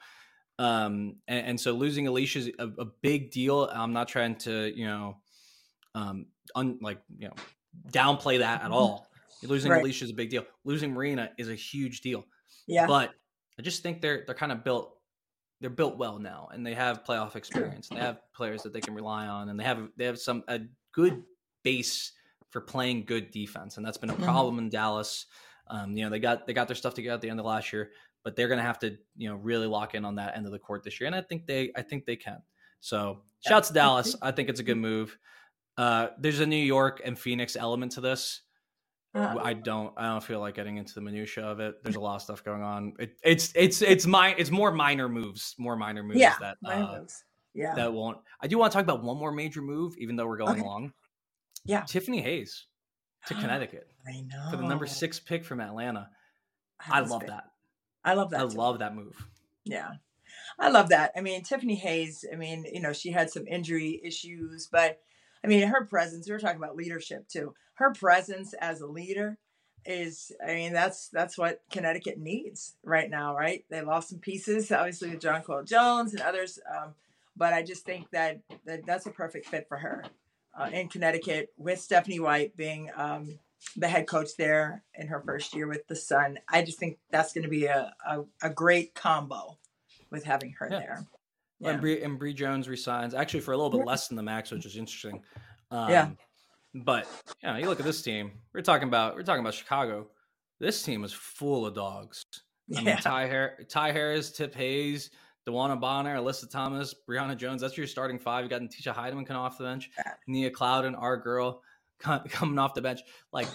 um and, and so losing Alicia is a, a big deal. I'm not trying to, you know, um un, like, you know, downplay that at all. Losing right. Alicia is a big deal. Losing Marina is a huge deal. Yeah. But I just think they're they're kind of built They're built well now, and they have playoff experience. They have players that they can rely on, and they have they have some a good base for playing good defense, and that's been a problem mm-hmm. in Dallas. Um, you know, they got they got their stuff together at the end of last year, but they're going to have to, you know, really lock in on that end of the court this year, and I think they I think they can. So, shout to Dallas. I think it's a good move. Uh, there's a New York and Phoenix element to this. Uh, I don't. I don't feel like getting into the minutia of it. There's a lot of stuff going on. It, it's it's it's my it's more minor moves, more minor moves yeah, that minor uh, moves. Yeah, that won't. I do want to talk about one more major move, even though we're going okay. along. Yeah, Tiffany Hayes to Connecticut. I know, for the number six pick from Atlanta. I, I love pick. that. I love that. I too. love that move. Yeah, I love that. I mean, Tiffany Hayes. I mean, you know, she had some injury issues, but I mean, her presence. We were talking about leadership too. Her presence as a leader is, I mean, that's that's what Connecticut needs right now, right? They lost some pieces, obviously, with Jonquel Jones and others, um, but I just think that, that that's a perfect fit for her uh, in Connecticut, with Stephanie White being um, the head coach there in her first year with the Sun. I just think that's going to be a, a, a great combo with having her yeah. there. Yeah. And, Bree, and Bree Jones resigns, actually for a little bit less than the max, which is interesting. Um, yeah. But you know, you look at this team. We're talking about we're talking about Chicago. This team is full of dogs. I Yeah. mean, Ty, Har- Ty Harris, Tip Hayes, DeWanna Bonner, Alyssa Thomas, Brianna Jones. That's your starting five. You got Natisha Heidemann coming off the bench. Nia Clouden, our girl, coming off the bench. Like,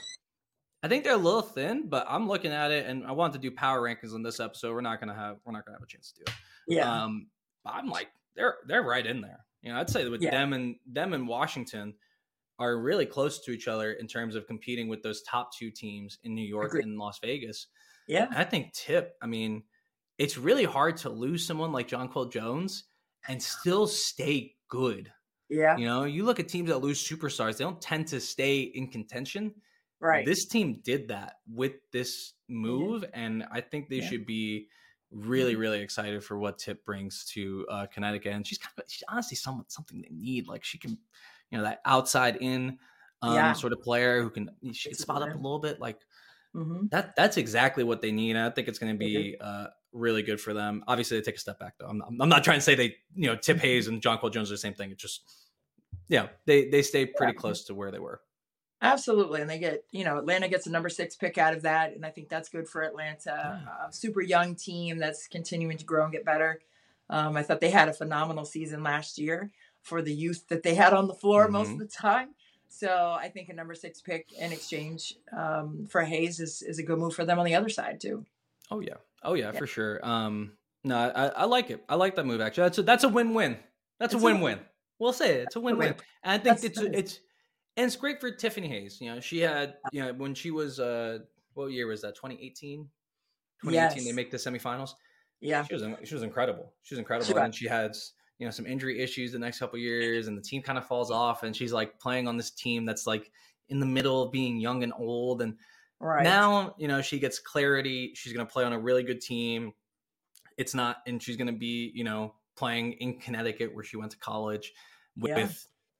I think they're a little thin, but I'm looking at it, and I want to do power rankings on this episode. We're not gonna have we're not gonna have a chance to do it. Yeah. Um, I'm like they're they're right in there. You know, I'd say with Yeah. them and them and Washington are really close to each other in terms of competing with those top two teams in New York Agreed. and Las Vegas. Yeah. And I think Tip, I mean, it's really hard to lose someone like Jonquel Jones and still stay good. Yeah. You know, you look at teams that lose superstars, they don't tend to stay in contention. Right. This team did that with this move, Yeah. and I think they Yeah. should be really, really excited for what Tip brings to uh, Connecticut. And she's kind of, she's honestly somewhat something they need. Like she can, you know, that outside in um, Yeah. sort of player who can she can It's spot up a important. little bit. Like Mm-hmm. that. That's exactly what they need. And I think it's going to be uh, really good for them. Obviously, they take a step back though. I'm, I'm not trying to say they, you know, Tip Hayes and Jonquel Jones are the same thing. It's just, yeah, they they stay pretty Yeah. close to where they were. Absolutely. And they get, you know, Atlanta gets a number six pick out of that. And I think that's good for Atlanta. Uh, super young team that's continuing to grow and get better. Um, I thought they had a phenomenal season last year for the youth that they had on the floor Mm-hmm. most of the time. So I think a number six pick in exchange um, for Hayes is, is a good move for them on the other side too. Oh yeah. Oh yeah, Yeah. for sure. Um, no, I, I like it. I like that move actually. That's a, that's a win-win. That's It's a a win-win. We'll say it. It's a win-win. win. And I think That's it's nice. it's and it's great for Tiffany Hayes. You know, she had, you know, when she was uh what year was that? twenty eighteen twenty eighteen Yes. they make the semifinals. Yeah. She was in- she was incredible. She was incredible. She was. And she had, you know, some injury issues the next couple of years, and the team kind of falls off, and she's like playing on this team that's like in the middle of being young and old. And Right. now, you know, she gets clarity. She's going to play on a really good team. It's not, and she's going to be, you know, playing in Connecticut where she went to college with Yeah.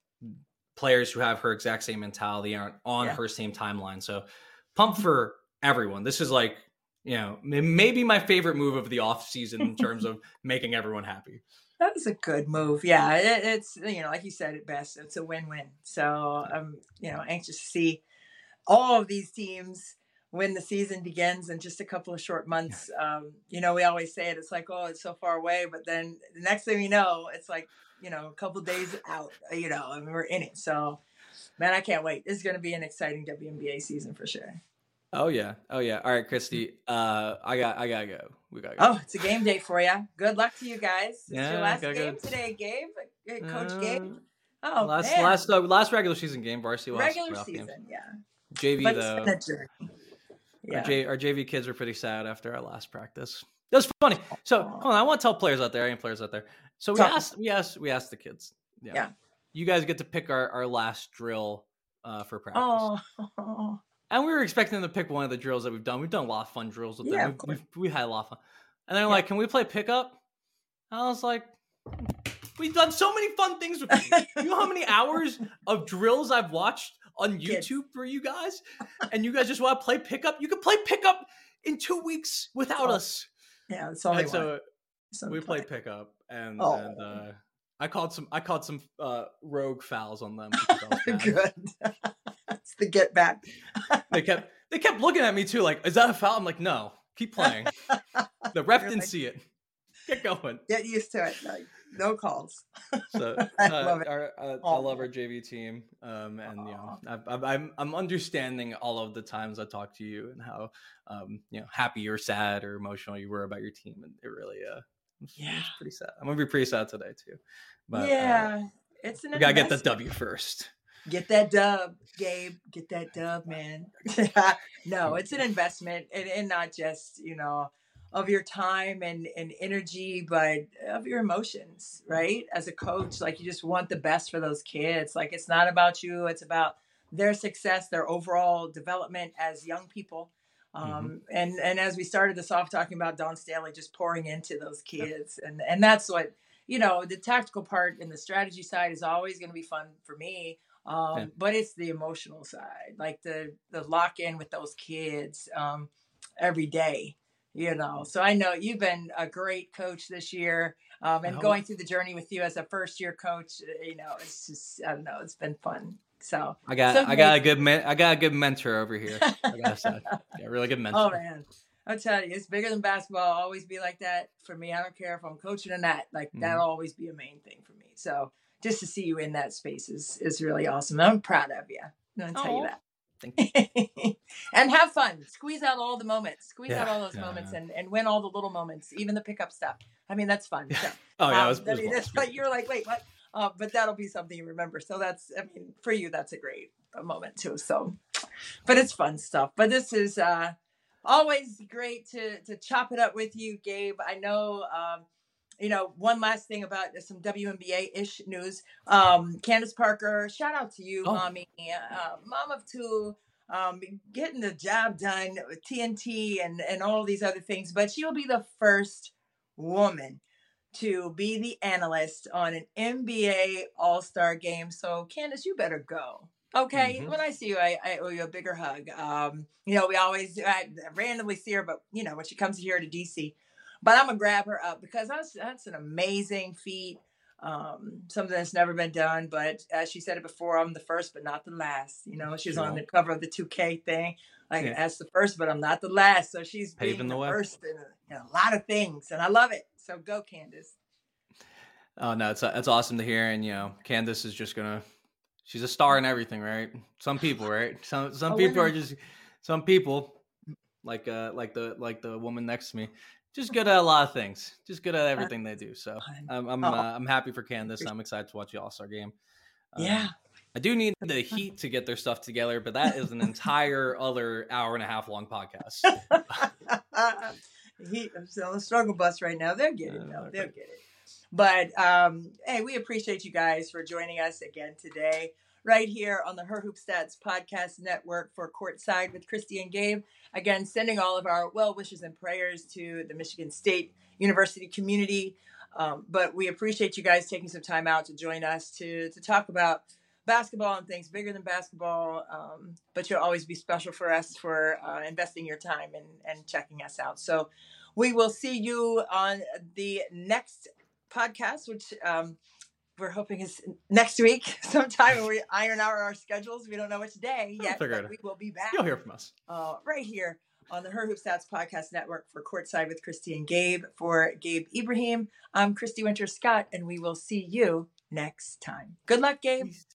players who have her exact same mentality, aren't on Yeah. her same timeline. So pump for everyone. This is like, you know, m- maybe my favorite move of the off season in terms of making everyone happy. That was a good move. Yeah, it, it's, you know, like you said it best, it's a win-win. So I'm, you know, anxious to see all of these teams when the season begins in just a couple of short months. Um, you know, we always say it, it's like, oh, it's so far away. But then the next thing you know, it's like, you know, a couple days out, you know, and we're in it. So, man, I can't wait. This is going to be an exciting W N B A season for sure. Oh yeah. Oh yeah. All right, Christy. Uh, I got, I gotta go. We gotta go. Oh, it's a game day for you. Good luck to you guys. It's Yeah, your last gotta game go. today, Gabe. Uh, Coach Uh, Gabe. Oh, last, man. last, uh, last regular season game, varsity lost Regular playoff season, games. yeah. J V But it's though. been a journey. Our, Yeah. J, our J V kids were pretty sad after our last practice. That was funny. So hold on, I want to tell players out there, I ain't players out there. So we Talk. asked, we asked, we asked the kids. Yeah. Yeah. You guys get to pick our, our last drill uh, for practice. Oh, And we were expecting them to pick one of the drills that we've done. We've done a lot of fun drills with Yeah, them. of We've, we've, we had a lot of fun. And they're Yeah. like, can we play pickup? I was like, we've done so many fun things with you. You know how many hours of drills I've watched on Kids. YouTube for you guys? And you guys just want to play pickup? You can play pickup in two weeks without Oh, us. yeah, that's all they And want. so Some we play. played pickup, and, Oh. and uh, I called some I called some uh, rogue fouls on them. because I was mad. Good. It's the get back. They kept they kept looking at me too, like, is that a foul? I'm like, no, keep playing. The ref You're didn't like- see it. Get going. Get used to it. Like, no calls. So I uh, love it. our, uh, I Aw. love our J V team, um, and you know, I, I, I'm I'm understanding all of the times I talk to you and how um, you know, happy or sad or emotional you were about your team, and it really uh, it's, Yeah. it's pretty sad. I'm gonna be pretty sad today too, but uh, yeah, it's an we gotta get the investment. W first. Get that dub, Gabe. Get that dub, man. No, it's an investment, and, and not just, you know, of your time and, and energy, but of your emotions, right? As a coach, like, you just want the best for those kids. Like, it's not about you. It's about their success, their overall development as young people. Um, and, and as we started this off talking about Dawn Staley, just pouring into those kids. And, and that's what, you know, the tactical part and the strategy side is always going to be fun for me. Um, Yeah. but it's the emotional side, like the, the lock in with those kids, um, every day, you know. So I know you've been a great coach this year, um, and Oh. going through the journey with you as a first year coach, uh, you know, it's just, I don't know, it's been fun. So, I got So I got a great. good men- I got a good mentor over here. I gotta say, yeah, really good mentor. oh man, I'll tell you, it's bigger than basketball. I'll always be like that for me. I don't care if I'm coaching or not. Like mm-hmm. that'll always be a main thing for me. So just to see you in that space is is really awesome. I'm proud of you. I'm gonna tell you that. Thank you. And have fun. Squeeze out all the moments. Squeeze yeah, out all those yeah, moments yeah. and, and win all the little moments, even the pickup stuff. I mean, that's fun. So, oh yeah, um, it was, I it mean, was it's like you're like, wait, what? Uh, but that'll be something you remember. So that's, I mean, for you, that's a great a moment too. So, but it's fun stuff. But this is uh, always great to to chop it up with you, Gabe. I know. Um, You know, one last thing about some W N B A-ish news. Um, Candace Parker, shout out to you, oh. mommy, uh, mom of two, um, getting the job done with T N T and, and all these other things. But she'll be the first woman to be the analyst on an N B A All-Star game. So, Candace, you better go. Okay, mm-hmm. When I see you, I, I owe you a bigger hug. Um, you know, we always I randomly see her, but, you know, when she comes here to D C, but I'm going to grab her up because that's, that's an amazing feat, um, something that's never been done. But as she said it before, I'm the first, but not the last. You know, she's sure. on the cover of the two K thing. Like, yeah. that's the first, but I'm not the last. So she's paving being the, the way. first in a, in a lot of things. And I love it. So go, Candace. Oh, no, it's, it's awesome to hear. And, you know, Candace is just going to, she's a star in everything, right? Some people, right? Some some oh, people are just, some people, like uh, like the like the woman next to me, just good at a lot of things. Just good at everything they do. So I'm I'm oh. uh, I'm happy for Candace. I'm excited to watch the All-Star game. Um, yeah. I do need the Heat to get their stuff together, but that is an entire other hour and a half long podcast. Heat, I'm still on the struggle bus right now. They'll get it, though. Uh, They'll get it. But um, hey, we appreciate you guys for joining us again today, right here on the Her Hoop Stats Podcast Network for Courtside with Christy and Gabe. Again, sending all of our well wishes and prayers to the Michigan State University community. Um, but we appreciate you guys taking some time out to join us to to talk about basketball and things bigger than basketball. Um, but you'll always be special for us for uh, investing your time and, and checking us out. So we will see you on the next podcast, which um, we're hoping is next week sometime, when we iron out our schedules. We don't know which day yet, but we will be back. You'll hear from us uh, right here on the Her Hoop Stats Podcast Network for Courtside with Christy and Gabe. For Gabe Ibrahim, I'm Christy Winter Scott, and we will see you next time. Good luck, Gabe.